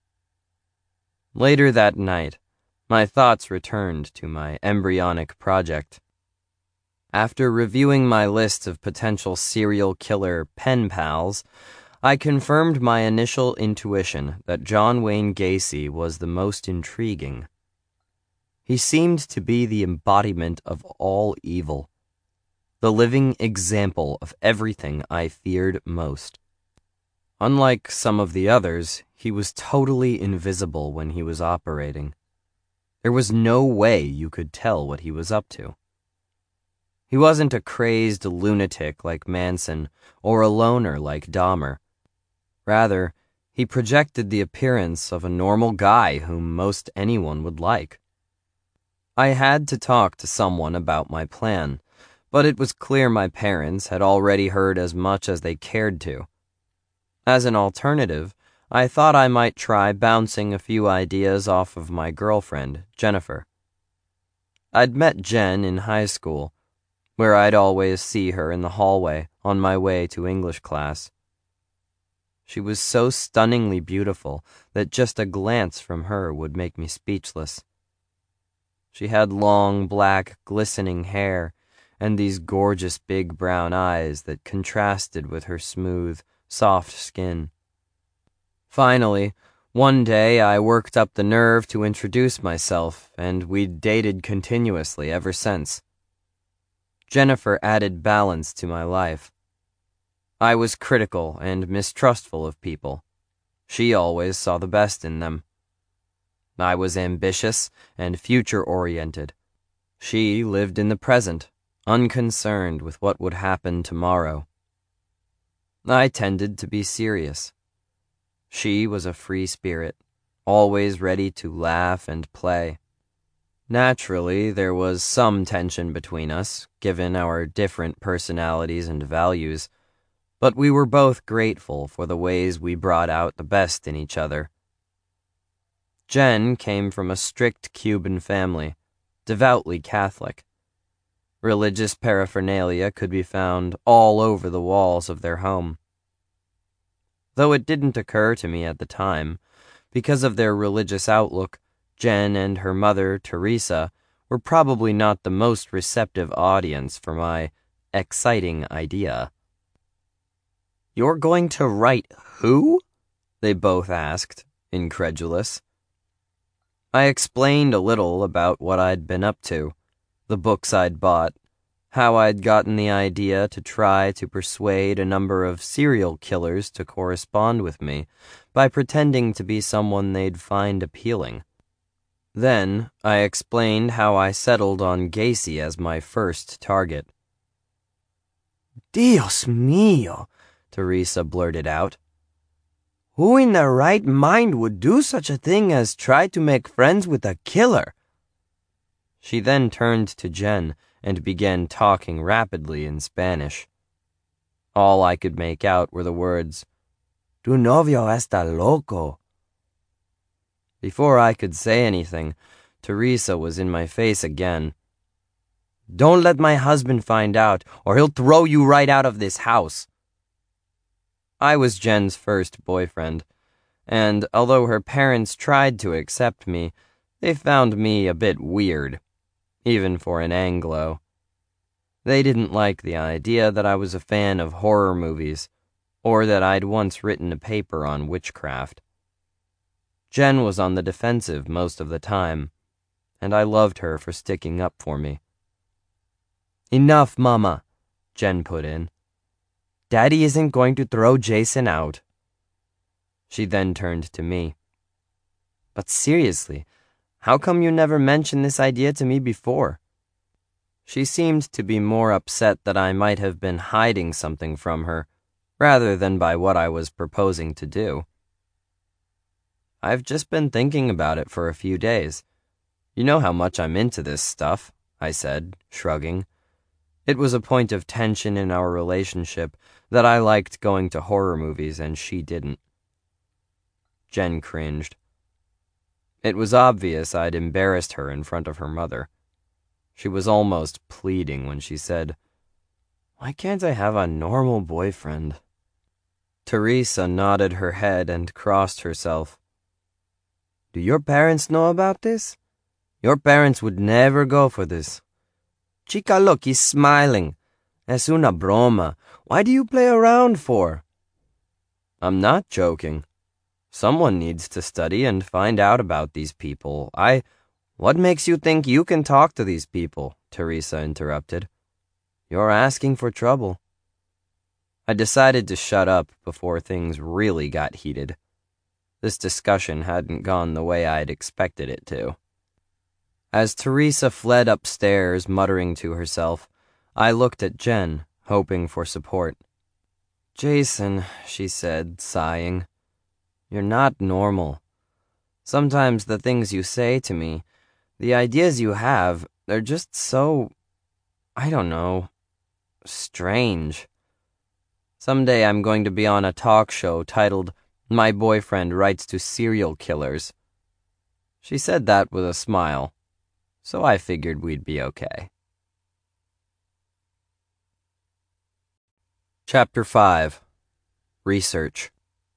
Later that night, my thoughts returned to my embryonic project. After reviewing my list of potential serial killer pen pals, I confirmed my initial intuition that John Wayne Gacy was the most intriguing. He seemed to be the embodiment of all evil, the living example of everything I feared most. Unlike some of the others, he was totally invisible when he was operating. There was no way you could tell what he was up to. He wasn't a crazed lunatic like Manson or a loner like Dahmer. Rather, he projected the appearance of a normal guy whom most anyone would like. I had to talk to someone about my plan, but it was clear my parents had already heard as much as they cared to. As an alternative, I thought I might try bouncing a few ideas off of my girlfriend, Jennifer. I'd met Jen in high school, where I'd always see her in the hallway on my way to English class. She was so stunningly beautiful that just a glance from her would make me speechless. She had long, black, glistening hair and these gorgeous big brown eyes that contrasted with her smooth, soft skin. Finally, one day I worked up the nerve to introduce myself, and we'd dated continuously ever since. Jennifer added balance to my life. I was critical and mistrustful of people. She always saw the best in them. I was ambitious and future-oriented. She lived in the present, unconcerned with what would happen tomorrow. I tended to be serious. She was a free spirit, always ready to laugh and play. Naturally, there was some tension between us, given our different personalities and values, but we were both grateful for the ways we brought out the best in each other. Jen came from a strict Cuban family, devoutly Catholic. Religious paraphernalia could be found all over the walls of their home. Though it didn't occur to me at the time, because of their religious outlook, Jen and her mother, Teresa, were probably not the most receptive audience for my exciting idea. "You're going to write who?" they both asked, incredulous. I explained a little about what I'd been up to, the books I'd bought, how I'd gotten the idea to try to persuade a number of serial killers to correspond with me by pretending to be someone they'd find appealing. Then I explained how I settled on Gacy as my first target. "Dios mío," Teresa blurted out. "Who in their right mind would do such a thing as try to make friends with a killer?" She then turned to Jen and began talking rapidly in Spanish. All I could make out were the words, "Tu novio está loco." Before I could say anything, Teresa was in my face again. "Don't let my husband find out, or he'll throw you right out of this house." I was Jen's first boyfriend, and although her parents tried to accept me, they found me a bit weird, even for an Anglo. They didn't like the idea that I was a fan of horror movies, or that I'd once written a paper on witchcraft. Jen was on the defensive most of the time, and I loved her for sticking up for me. "Enough, Mama," Jen put in. "Daddy isn't going to throw Jason out." She then turned to me. "But seriously, how come you never mentioned this idea to me before?" She seemed to be more upset that I might have been hiding something from her, rather than by what I was proposing to do. "I've just been thinking about it for a few days. You know how much I'm into this stuff," I said, shrugging. It was a point of tension in our relationship that I liked going to horror movies and she didn't. Jen cringed. It was obvious I'd embarrassed her in front of her mother. She was almost pleading when she said, "Why can't I have a normal boyfriend?" Teresa nodded her head and crossed herself. "Do your parents know about this? Your parents would never go for this. Chica, look, he's smiling. Es una broma. Why do you play around for?" "I'm not joking. Someone needs to study and find out about these people. I... What makes you think you can talk to these people?" Teresa interrupted. "You're asking for trouble." I decided to shut up before things really got heated. This discussion hadn't gone the way I'd expected it to. As Teresa fled upstairs, muttering to herself, I looked at Jen, hoping for support. "Jason," she said, sighing, "you're not normal. Sometimes the things you say to me, the ideas you have, they're just so, I don't know, strange. Someday I'm going to be on a talk show titled, 'My Boyfriend Writes to Serial Killers.'" She said that with a smile, so I figured we'd be okay. Chapter five. Research.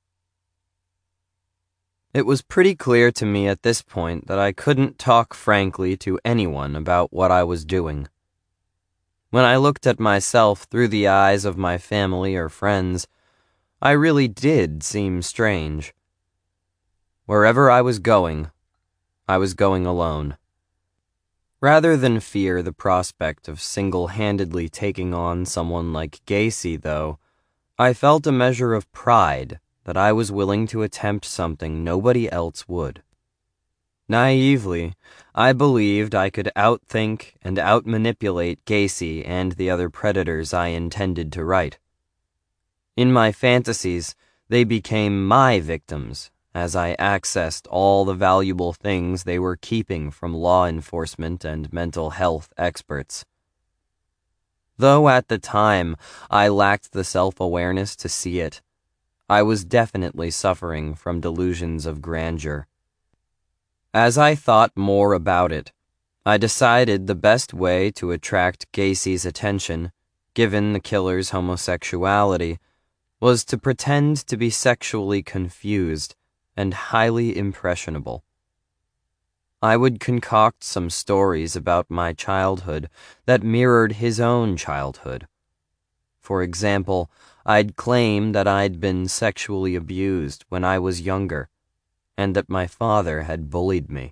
It was pretty clear to me at this point that I couldn't talk frankly to anyone about what I was doing. When I looked at myself through the eyes of my family or friends, I really did seem strange. Wherever I was going, I was going alone. Rather than fear the prospect of single-handedly taking on someone like Gacy, though, I felt a measure of pride that I was willing to attempt something nobody else would. Naively, I believed I could outthink and outmanipulate Gacy and the other predators I intended to write. In my fantasies, they became my victims as I accessed all the valuable things they were keeping from law enforcement and mental health experts. Though at the time I lacked the self-awareness to see it, I was definitely suffering from delusions of grandeur. As I thought more about it, I decided the best way to attract Gacy's attention, given the killer's homosexuality, was to pretend to be sexually confused and highly impressionable. I would concoct some stories about my childhood that mirrored his own childhood. For example, I'd claim that I'd been sexually abused when I was younger, and that my father had bullied me.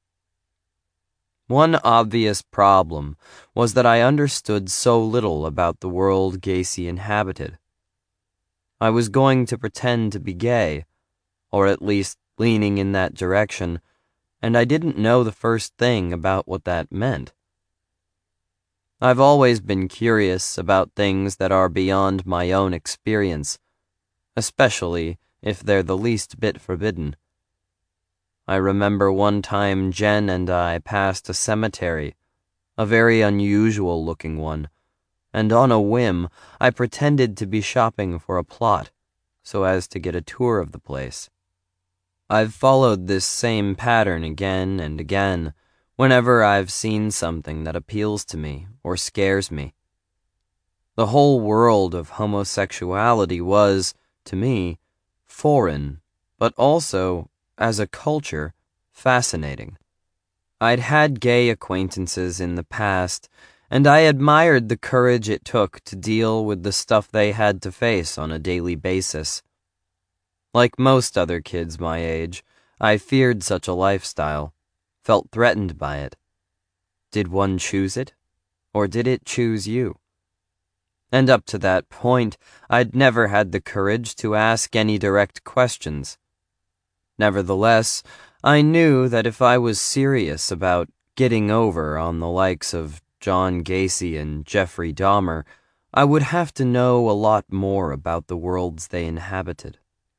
One obvious problem was that I understood so little about the world Gacy inhabited. I was going to pretend to be gay, or at least leaning in that direction, and I didn't know the first thing about what that meant. I've always been curious about things that are beyond my own experience, especially if they're the least bit forbidden. I remember one time Jen and I passed a cemetery a very unusual-looking one, and on a whim, I pretended to be shopping for a plot, so as to get a tour of the place. I've followed this same pattern again and again, whenever I've seen something that appeals to me or scares me. The whole world of homosexuality was, to me, foreign, but also, as a culture, fascinating. I'd had gay acquaintances in the past, and I admired the courage it took to deal with the stuff they had to face on a daily basis. Like most other kids my age, I feared such a lifestyle, felt threatened by it. Did one choose it, or did it choose you? And up to that point, I'd never had the courage to ask any direct questions. Nevertheless, I knew that if I was serious about getting over on the likes of John Gacy and Jeffrey Dahmer, I would have to know a lot more about the worlds they inhabited.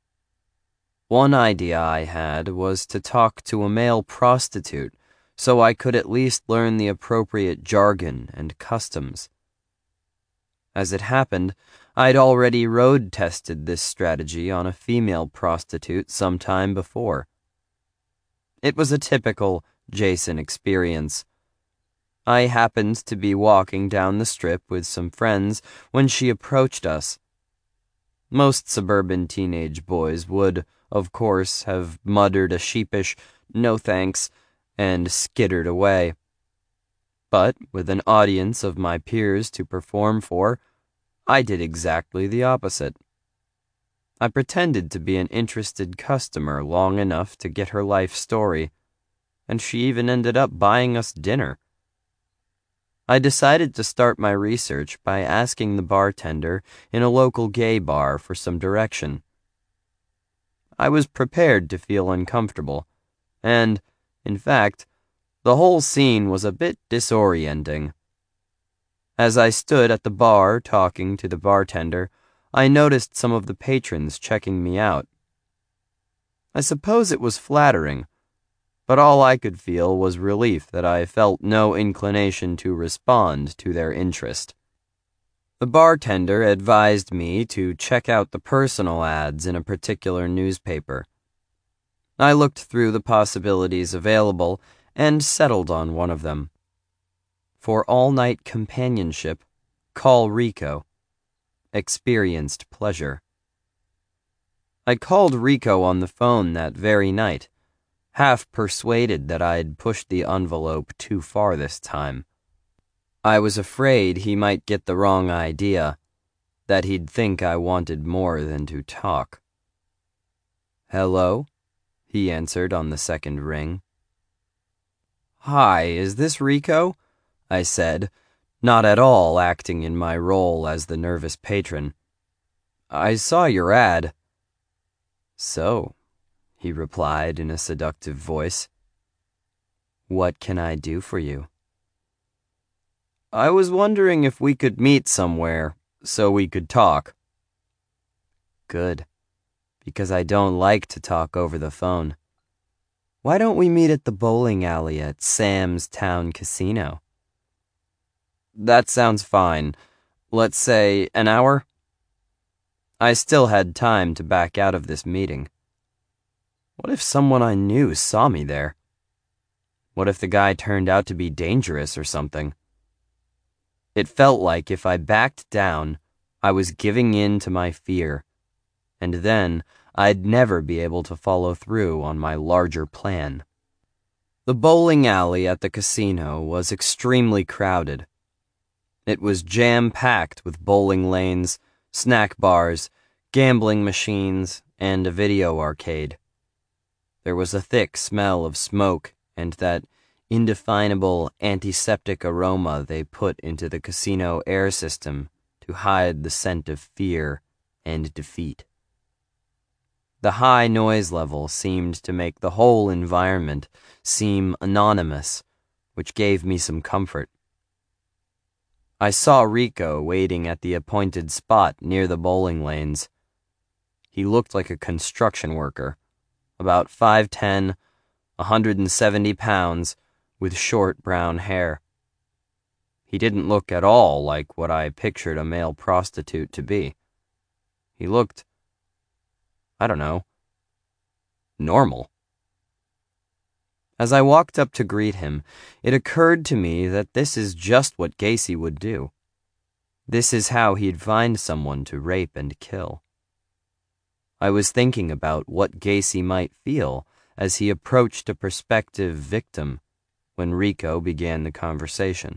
One idea I had was to talk to a male prostitute so I could at least learn the appropriate jargon and customs. As it happened, I'd already road-tested this strategy on a female prostitute some time before. It was a typical Jason experience. I happened to be walking down the strip with some friends when she approached us. Most suburban teenage boys would, of course, have muttered a sheepish, "No thanks," and skittered away. But, with an audience of my peers to perform for, I did exactly the opposite. I pretended to be an interested customer long enough to get her life story, and she even ended up buying us dinner. I decided to start my research by asking the bartender in a local gay bar for some direction. I was prepared to feel uncomfortable, and, in fact, the whole scene was a bit disorienting. As I stood at the bar talking to the bartender, I noticed some of the patrons checking me out. I suppose it was flattering, but all I could feel was relief that I felt no inclination to respond to their interest. The bartender advised me to check out the personal ads in a particular newspaper. I looked through the possibilities available and settled on one of them. For all-night companionship, call Rico. Experienced pleasure. I called Rico on the phone that very night, half persuaded that I'd pushed the envelope too far this time. I was afraid he might get the wrong idea, that he'd think I wanted more than to talk. "Hello?" he answered on the second ring. "Hi, is this Rico?" I said, not at all acting in my role as the nervous patron. "I saw your ad." "So," he replied in a seductive voice. "What can I do for you?" "I was wondering if we could meet somewhere, so we could talk." "Good, because I don't like to talk over the phone. Why don't we meet at the bowling alley at Sam's Town Casino?" "That sounds fine. Let's say an hour?" I still had time to back out of this meeting. What if someone I knew saw me there? What if the guy turned out to be dangerous or something? It felt like if I backed down, I was giving in to my fear, and then I'd never be able to follow through on my larger plan. The bowling alley at the casino was extremely crowded. It was jam-packed with bowling lanes, snack bars, gambling machines, and a video arcade. There was a thick smell of smoke and that indefinable antiseptic aroma they put into the casino air system to hide the scent of fear and defeat. The high noise level seemed to make the whole environment seem anonymous, which gave me some comfort. I saw Rico waiting at the appointed spot near the bowling lanes. He looked like a construction worker, about five ten, one hundred seventy pounds, with short brown hair. He didn't look at all like what I pictured a male prostitute to be. He looked, I don't know, normal. As I walked up to greet him, it occurred to me that this is just what Gacy would do. This is how he'd find someone to rape and kill. I was thinking about what Gacy might feel as he approached a prospective victim when Rico began the conversation.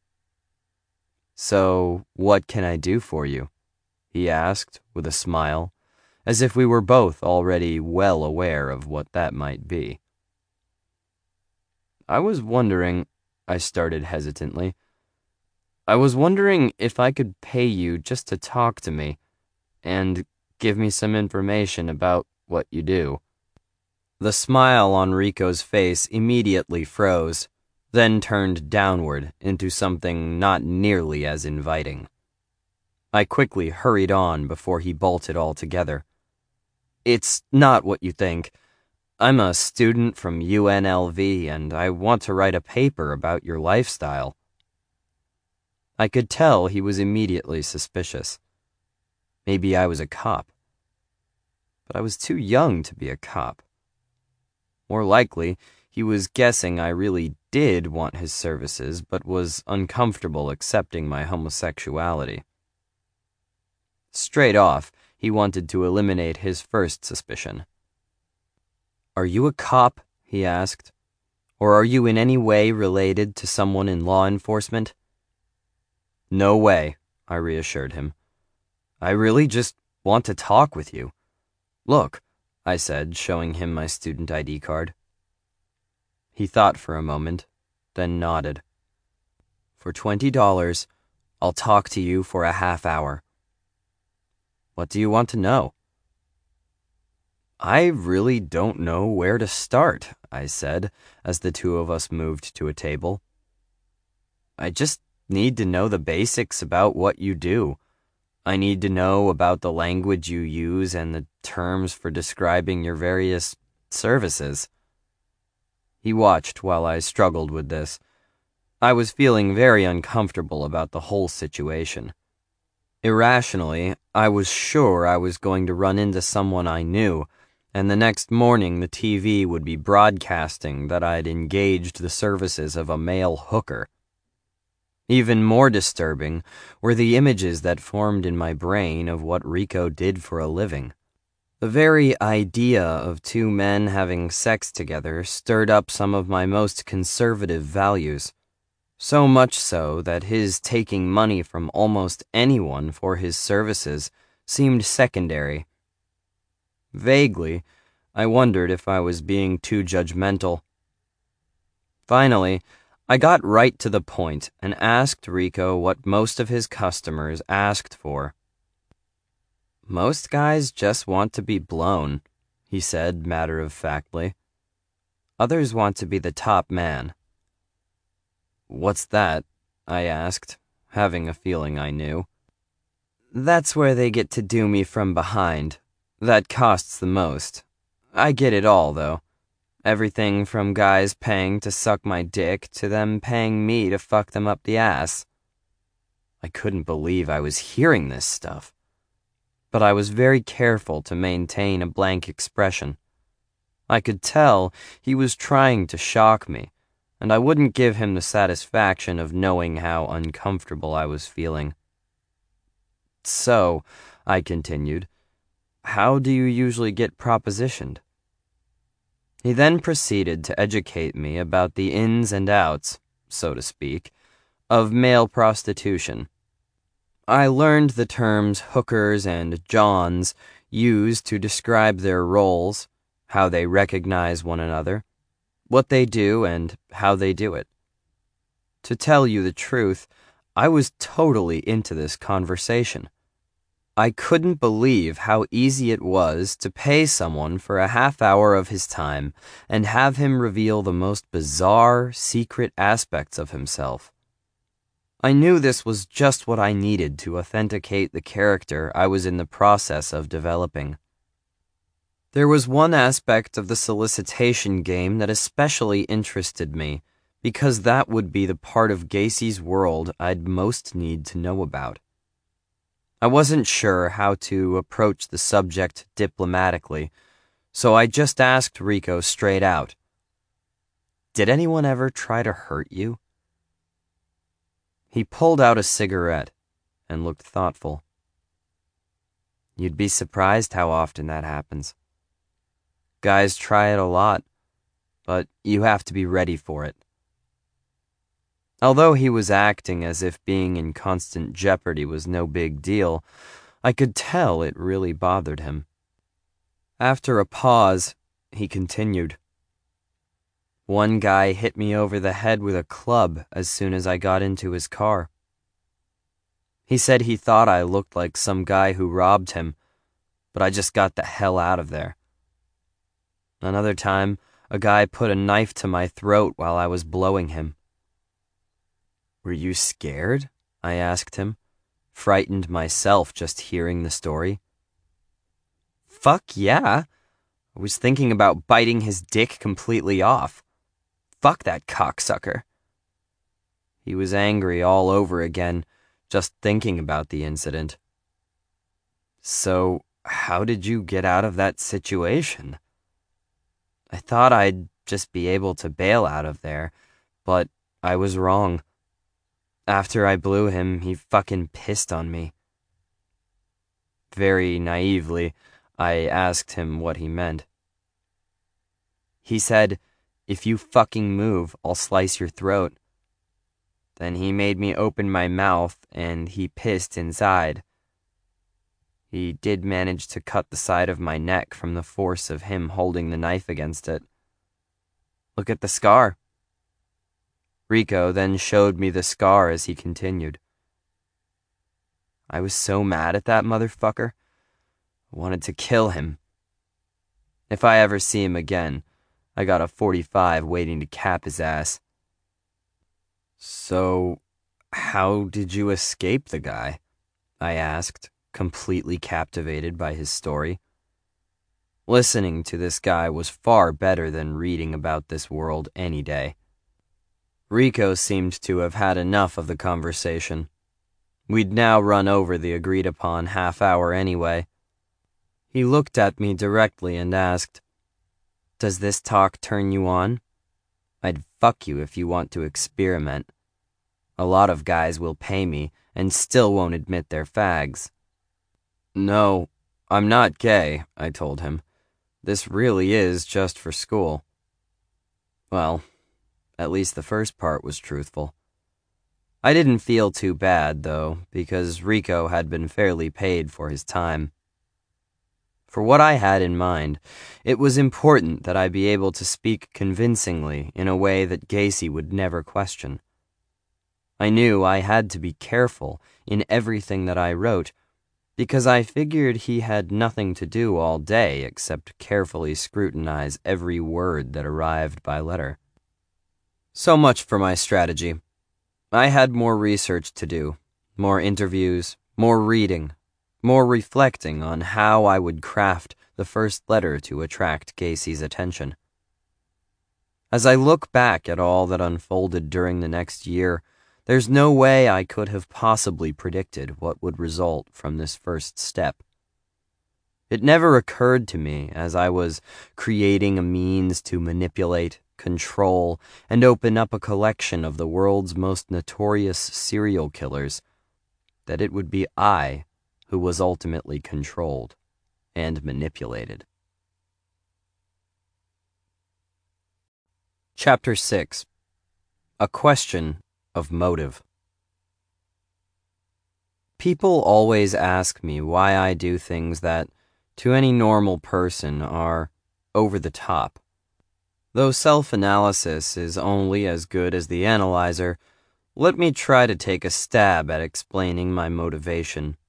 "So, what can I do for you?" he asked with a smile, as if we were both already well aware of what that might be. I was wondering, I started hesitantly. I was wondering if I could pay you just to talk to me and give me some information about what you do. The smile on Rico's face immediately froze, then turned downward into something not nearly as inviting. I quickly hurried on before he bolted altogether. "It's not what you think. I'm a student from U N L V and I want to write a paper about your lifestyle." I could tell he was immediately suspicious. Maybe I was a cop. But I was too young to be a cop. More likely, he was guessing I really did want his services but was uncomfortable accepting my homosexuality. Straight off, he wanted to eliminate his first suspicion. "Are you a cop?" he asked. "Or are you in any way related to someone in law enforcement?" "No way," I reassured him. "I really just want to talk with you. Look," I said, showing him my student I D card. He thought for a moment, then nodded. "For twenty dollars, I'll talk to you for a half hour." "What do you want to know?" "I really don't know where to start," I said, as the two of us moved to a table. "I just need to know the basics about what you do. I need to know about the language you use and the terms for describing your various services." He watched while I struggled with this. I was feeling very uncomfortable about the whole situation. Irrationally, I was sure I was going to run into someone I knew, and the next morning the T V would be broadcasting that I'd engaged the services of a male hooker. Even more disturbing were the images that formed in my brain of what Rico did for a living. The very idea of two men having sex together stirred up some of my most conservative values, so much so that his taking money from almost anyone for his services seemed secondary. Vaguely, I wondered if I was being too judgmental. Finally, I got right to the point and asked Rico what most of his customers asked for. "Most guys just want to be blown," he said matter-of-factly. "Others want to be the top man." "What's that?" I asked, having a feeling I knew. "That's where they get to do me from behind. That costs the most. I get it all, though. Everything from guys paying to suck my dick to them paying me to fuck them up the ass." I couldn't believe I was hearing this stuff, but I was very careful to maintain a blank expression. I could tell he was trying to shock me, and I wouldn't give him the satisfaction of knowing how uncomfortable I was feeling. "So," I continued, "how do you usually get propositioned?" He then proceeded to educate me about the ins and outs, so to speak, of male prostitution. I learned the terms hookers and johns used to describe their roles, how they recognize one another, what they do, and how they do it. To tell you the truth, I was totally into this conversation. I couldn't believe how easy it was to pay someone for a half hour of his time and have him reveal the most bizarre, secret aspects of himself. I knew this was just what I needed to authenticate the character I was in the process of developing. There was one aspect of the solicitation game that especially interested me, because that would be the part of Gacy's world I'd most need to know about. I wasn't sure how to approach the subject diplomatically, so I just asked Rico straight out, "Did anyone ever try to hurt you?" He pulled out a cigarette and looked thoughtful. "You'd be surprised how often that happens. Guys try it a lot, but you have to be ready for it." Although he was acting as if being in constant jeopardy was no big deal, I could tell it really bothered him. After a pause, he continued. "One guy hit me over the head with a club as soon as I got into his car. He said he thought I looked like some guy who robbed him, but I just got the hell out of there. Another time, a guy put a knife to my throat while I was blowing him." "Were you scared?" I asked him, frightened myself just hearing the story. "Fuck yeah. I was thinking about biting his dick completely off. Fuck that cocksucker." He was angry all over again, just thinking about the incident. "So, how did you get out of that situation?" "I thought I'd just be able to bail out of there, but I was wrong. After I blew him, he fucking pissed on me." Very naively, I asked him what he meant. "He said, 'If you fucking move, I'll slice your throat.' Then he made me open my mouth, and he pissed inside. He did manage to cut the side of my neck from the force of him holding the knife against it. Look at the scar." Rico then showed me the scar as he continued. "I was so mad at that motherfucker. I wanted to kill him. If I ever see him again, I got a forty-five waiting to cap his ass." "So, how did you escape the guy?" I asked, completely captivated by his story. Listening to this guy was far better than reading about this world any day. Rico seemed to have had enough of the conversation. We'd now run over the agreed-upon half hour anyway. He looked at me directly and asked, "Does this talk turn you on? I'd fuck you if you want to experiment. A lot of guys will pay me and still won't admit they're fags." "No, I'm not gay," I told him. "This really is just for school." Well, at least the first part was truthful. I didn't feel too bad, though, because Rico had been fairly paid for his time. For what I had in mind, it was important that I be able to speak convincingly in a way that Gacy would never question. I knew I had to be careful in everything that I wrote, because I figured he had nothing to do all day except carefully scrutinize every word that arrived by letter. So much for my strategy. I had more research to do, more interviews, more reading, more reflecting on how I would craft the first letter to attract Gacy's attention. As I look back at all that unfolded during the next year, there's no way I could have possibly predicted what would result from this first step. It never occurred to me as I was creating a means to manipulate, control, and open up a collection of the world's most notorious serial killers that it would be I who was ultimately controlled and manipulated. Chapter six. A Question of Motive. People always ask me why I do things that, to any normal person, are over the top. Though self-analysis is only as good as the analyzer, let me try to take a stab at explaining my motivation.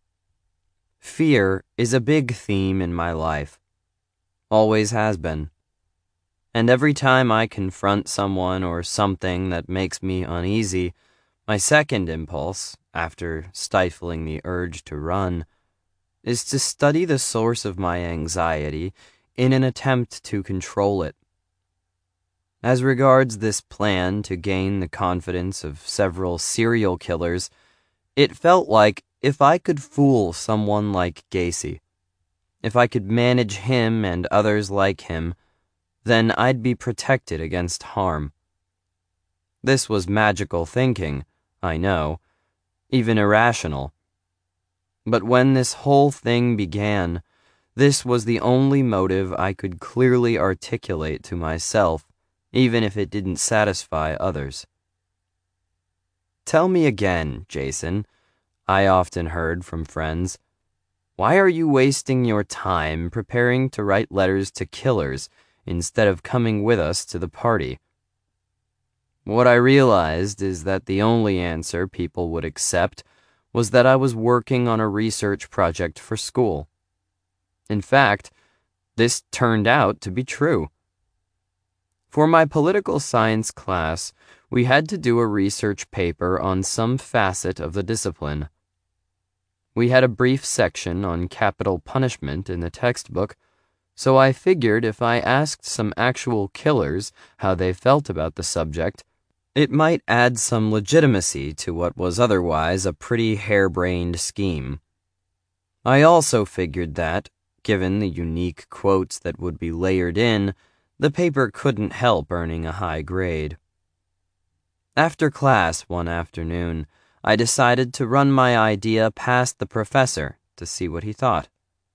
Fear is a big theme in my life. Always has been. And every time I confront someone or something that makes me uneasy, my second impulse, after stifling the urge to run, is to study the source of my anxiety in an attempt to control it. As regards this plan to gain the confidence of several serial killers, it felt like if I could fool someone like Gacy, if I could manage him and others like him, then I'd be protected against harm. This was magical thinking, I know, even irrational. But when this whole thing began, this was the only motive I could clearly articulate to myself, even if it didn't satisfy others. "Tell me again, Jason," I often heard from friends, "why are you wasting your time preparing to write letters to killers instead of coming with us to the party?" What I realized is that the only answer people would accept was that I was working on a research project for school. In fact, this turned out to be true. For my political science class, we had to do a research paper on some facet of the discipline. We had a brief section on capital punishment in the textbook, so I figured if I asked some actual killers how they felt about the subject, it might add some legitimacy to what was otherwise a pretty harebrained scheme. I also figured that, given the unique quotes that would be layered in, the paper couldn't help earning a high grade. After class one afternoon, I decided to run my idea past the professor to see what he thought.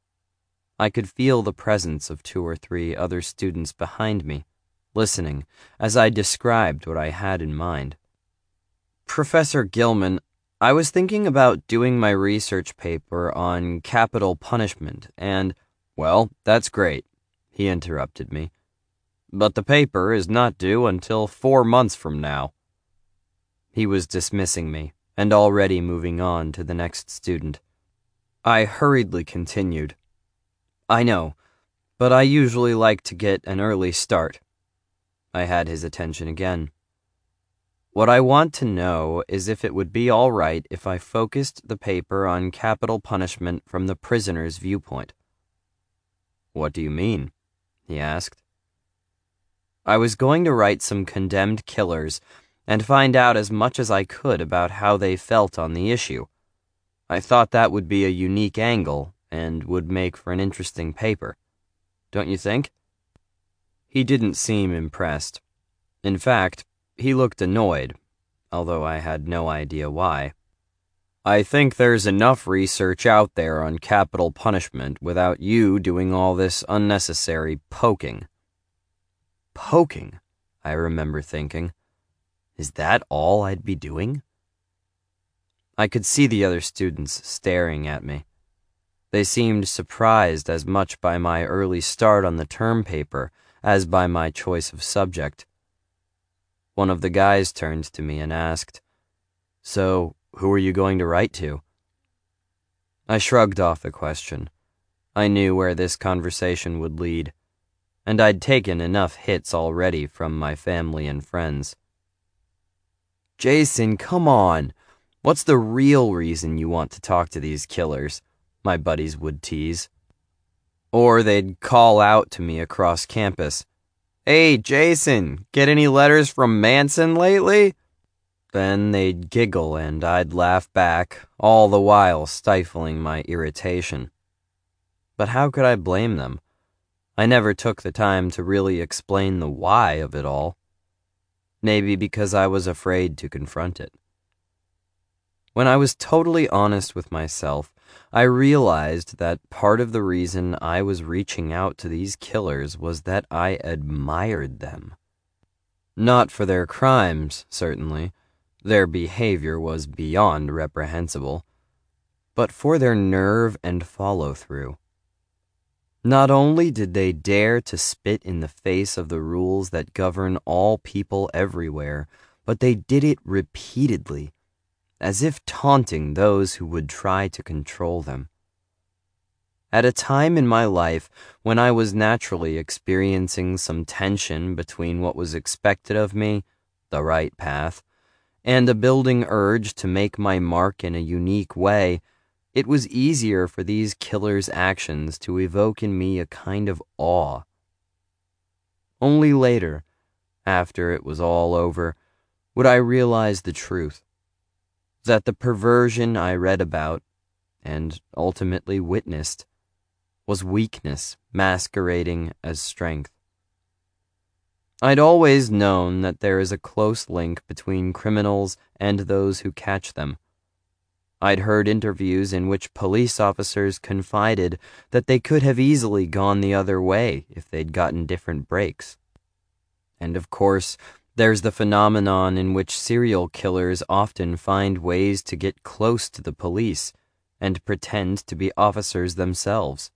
I could feel the presence of two or three other students behind me, listening as I described what I had in mind. "Professor Gilman, I was thinking about doing my research paper on capital punishment and—" "Well, that's great," he interrupted me. "But the paper is not due until four months from now." He was dismissing me and already moving on to the next student. I hurriedly continued. "I know, but I usually like to get an early start." I had his attention again. "What I want to know is if it would be all right if I focused the paper on capital punishment from the prisoner's viewpoint." "What do you mean?" he asked. I was going to write some condemned killers and find out as much as I could about how they felt on the issue. I thought that would be a unique angle and would make for an interesting paper. Don't you think? He didn't seem impressed. In fact, he looked annoyed, although I had no idea why. "I think there's enough research out there on capital punishment without you doing all this unnecessary poking." Poking, I remember thinking. Is that all I'd be doing? I could see the other students staring at me. They seemed surprised as much by my early start on the term paper as by my choice of subject. One of the guys turned to me and asked, "So, who are you going to write to?" I shrugged off the question. I knew where this conversation would lead, and I'd taken enough hits already from my family and friends. "Jason, come on. What's the real reason you want to talk to these killers?" my buddies would tease. Or they'd call out to me across campus, "Hey, Jason, get any letters from Manson lately?" Then they'd giggle and I'd laugh back, all the while stifling my irritation. But how could I blame them? I never took the time to really explain the why of it all. Maybe because I was afraid to confront it. When I was totally honest with myself, I realized that part of the reason I was reaching out to these killers was that I admired them. Not for their crimes, certainly. Their behavior was beyond reprehensible. But for their nerve and follow-through. Not only did they dare to spit in the face of the rules that govern all people everywhere, but they did it repeatedly, as if taunting those who would try to control them. At a time in my life when I was naturally experiencing some tension between what was expected of me, the right path, and a building urge to make my mark in a unique way, it was easier for these killers' actions to evoke in me a kind of awe. Only later, after it was all over, would I realize the truth, that the perversion I read about, and ultimately witnessed, was weakness masquerading as strength. I'd always known that there is a close link between criminals and those who catch them. I'd heard interviews in which police officers confided that they could have easily gone the other way if they'd gotten different breaks. And of course, there's the phenomenon in which serial killers often find ways to get close to the police and pretend to be officers themselves.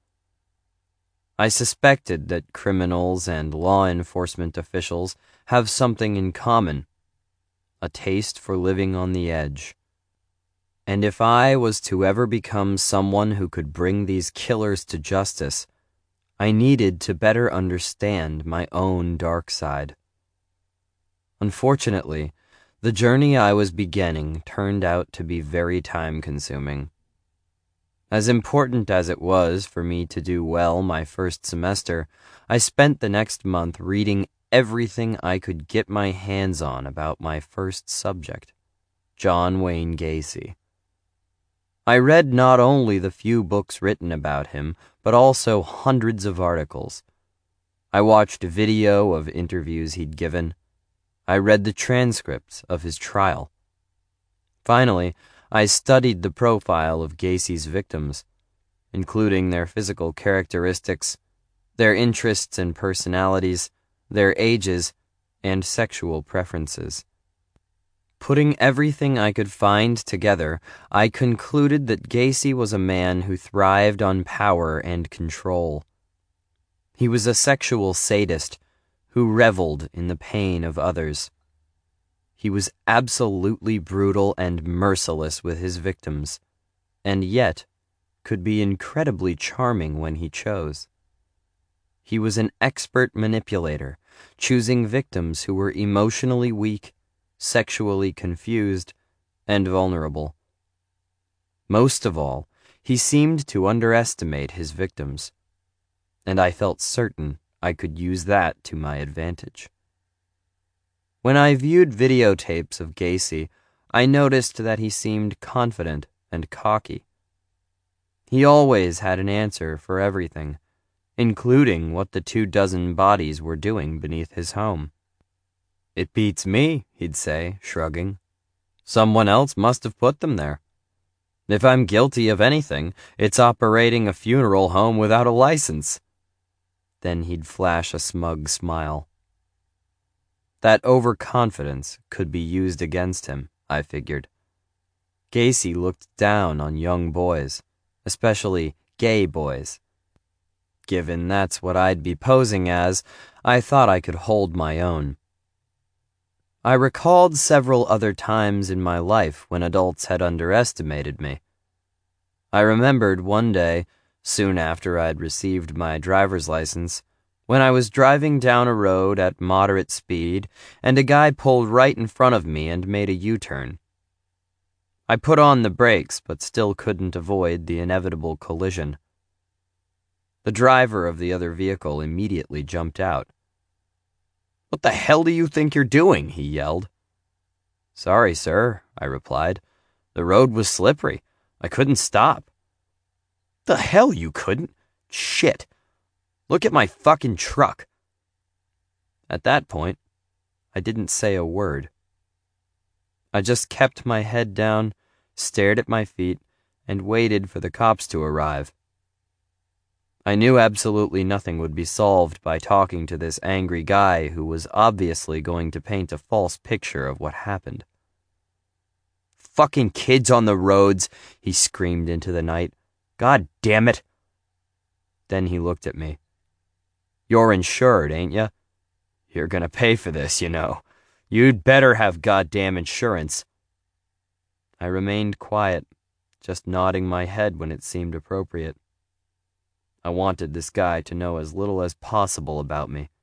I suspected that criminals and law enforcement officials have something in common, a taste for living on the edge. And if I was to ever become someone who could bring these killers to justice, I needed to better understand my own dark side. Unfortunately, the journey I was beginning turned out to be very time-consuming. As important as it was for me to do well my first semester, I spent the next month reading everything I could get my hands on about my first subject, John Wayne Gacy. I read not only the few books written about him, but also hundreds of articles. I watched a video of interviews he'd given. I read the transcripts of his trial. Finally, I studied the profile of Gacy's victims, including their physical characteristics, their interests and personalities, their ages, and sexual preferences. Putting everything I could find together, I concluded that Gacy was a man who thrived on power and control. He was a sexual sadist who reveled in the pain of others. He was absolutely brutal and merciless with his victims, and yet could be incredibly charming when he chose. He was an expert manipulator, choosing victims who were emotionally weak, sexually confused, and vulnerable. Most of all, he seemed to underestimate his victims, and I felt certain I could use that to my advantage. When I viewed videotapes of Gacy, I noticed that he seemed confident and cocky. He always had an answer for everything, including what the two dozen bodies were doing beneath his home. "It beats me," he'd say, shrugging. "Someone else must have put them there. If I'm guilty of anything, it's operating a funeral home without a license." Then he'd flash a smug smile. That overconfidence could be used against him, I figured. Gacy looked down on young boys, especially gay boys. Given that's what I'd be posing as, I thought I could hold my own. I recalled several other times in my life when adults had underestimated me. I remembered one day, soon after I'd received my driver's license, when I was driving down a road at moderate speed and a guy pulled right in front of me and made a U-turn. I put on the brakes but still couldn't avoid the inevitable collision. The driver of the other vehicle immediately jumped out. "What the hell do you think you're doing?" he yelled. "Sorry, sir," I replied. "The road was slippery. I couldn't stop." "The hell you couldn't? Shit. Look at my fucking truck." At that point, I didn't say a word. I just kept my head down, stared at my feet, and waited for the cops to arrive. I knew absolutely nothing would be solved by talking to this angry guy who was obviously going to paint a false picture of what happened. "Fucking kids on the roads," he screamed into the night. "God damn it." Then he looked at me. "You're insured, ain't ya? You're gonna pay for this, you know. You'd better have goddamn insurance." I remained quiet, just nodding my head when it seemed appropriate. I wanted this guy to know as little as possible about me.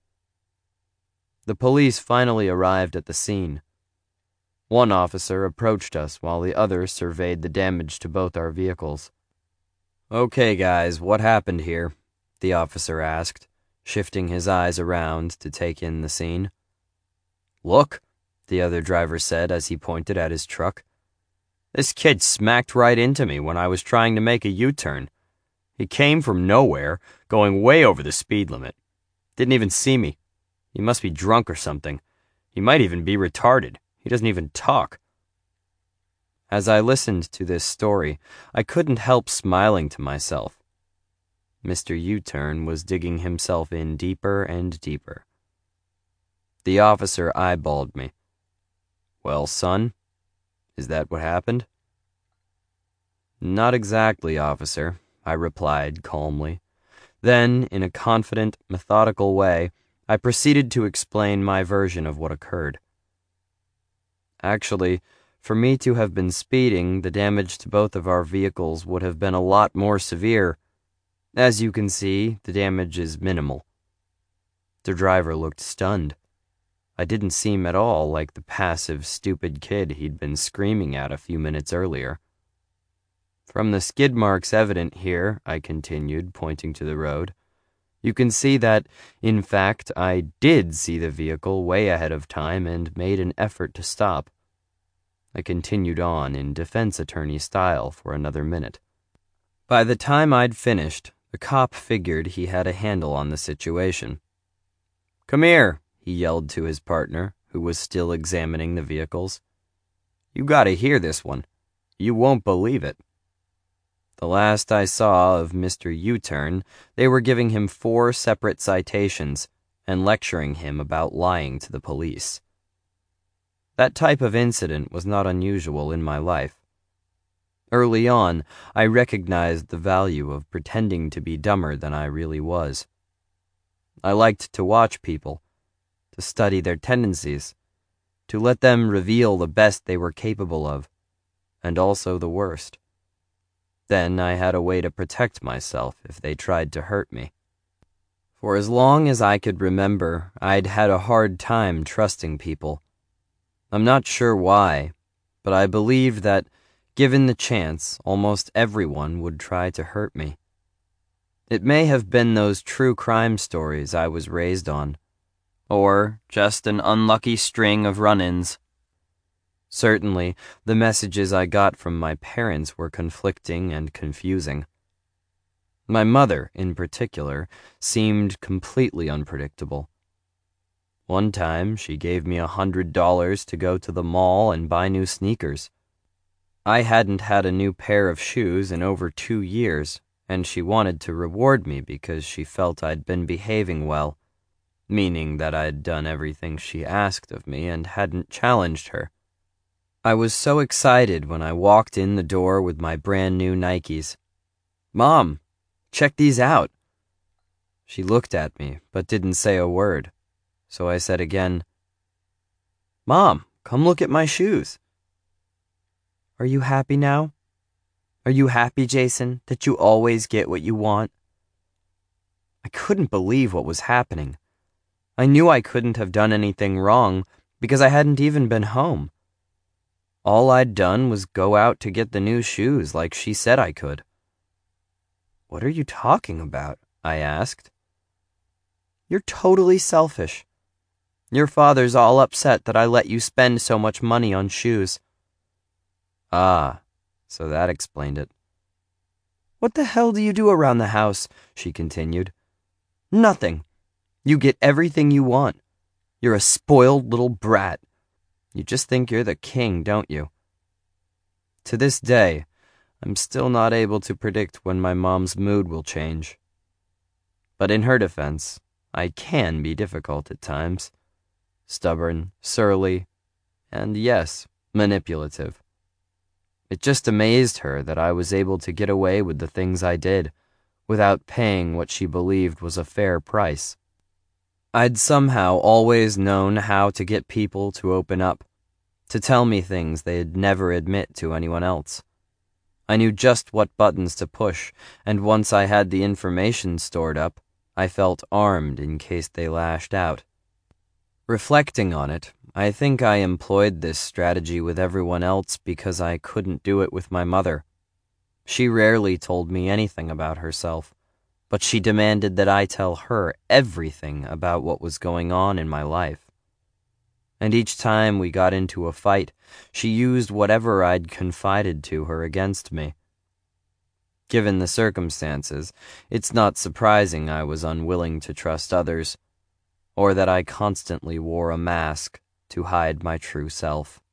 The police finally arrived at the scene. One officer approached us while the other surveyed the damage to both our vehicles. "Okay, guys, what happened here?" the officer asked, shifting his eyes around to take in the scene. "Look," the other driver said as he pointed at his truck. "This kid smacked right into me when I was trying to make a U-turn. He came from nowhere, going way over the speed limit. Didn't even see me. He must be drunk or something. He might even be retarded. He doesn't even talk." As I listened to this story, I couldn't help smiling to myself. Mister U-turn was digging himself in deeper and deeper. The officer eyeballed me. "Well, son, is that what happened?" "Not exactly, officer," I replied calmly. Then, in a confident, methodical way, I proceeded to explain my version of what occurred. Actually, for me to have been speeding, the damage to both of our vehicles would have been a lot more severe. As you can see, the damage is minimal. The driver looked stunned. I didn't seem at all like the passive, stupid kid he'd been screaming at a few minutes earlier. "From the skid marks evident here," I continued, pointing to the road, "you can see that, in fact, I did see the vehicle way ahead of time and made an effort to stop." I continued on in defense attorney style for another minute. By the time I'd finished, the cop figured he had a handle on the situation. "Come here," he yelled to his partner, who was still examining the vehicles. "You gotta hear this one. You won't believe it." The last I saw of Mister U-turn, they were giving him four separate citations and lecturing him about lying to the police. That type of incident was not unusual in my life. Early on, I recognized the value of pretending to be dumber than I really was. I liked to watch people, to study their tendencies, to let them reveal the best they were capable of, and also the worst. Then I had a way to protect myself if they tried to hurt me. For as long as I could remember, I'd had a hard time trusting people. I'm not sure why, but I believed that, given the chance, almost everyone would try to hurt me. It may have been those true crime stories I was raised on, or just an unlucky string of run-ins. Certainly, the messages I got from my parents were conflicting and confusing. My mother, in particular, seemed completely unpredictable. One time, she gave me a hundred dollars to go to the mall and buy new sneakers. I hadn't had a new pair of shoes in over two years, and she wanted to reward me because she felt I'd been behaving well, meaning that I'd done everything she asked of me and hadn't challenged her. I was so excited when I walked in the door with my brand new Nikes. "Mom, check these out." She looked at me, but didn't say a word, so I said again, "Mom, come look at my shoes." "Are you happy now? Are you happy, Jason, that you always get what you want?" I couldn't believe what was happening. I knew I couldn't have done anything wrong because I hadn't even been home. All I'd done was go out to get the new shoes like she said I could. "What are you talking about?" I asked. "You're totally selfish. Your father's all upset that I let you spend so much money on shoes." "Ah, so that explained it." "What the hell do you do around the house?" she continued. "Nothing. You get everything you want. You're a spoiled little brat. You just think you're the king, don't you?" To this day, I'm still not able to predict when my mom's mood will change. But in her defense, I can be difficult at times. Stubborn, surly, and yes, manipulative. It just amazed her that I was able to get away with the things I did, without paying what she believed was a fair price. I'd somehow always known how to get people to open up, to tell me things they'd never admit to anyone else. I knew just what buttons to push, and once I had the information stored up, I felt armed in case they lashed out. Reflecting on it, I think I employed this strategy with everyone else because I couldn't do it with my mother. She rarely told me anything about herself, but she demanded that I tell her everything about what was going on in my life. and each time we got into a fight, she used whatever I'd confided to her against me. Given the circumstances, it's not surprising I was unwilling to trust others, or that I constantly wore a mask to hide my true self.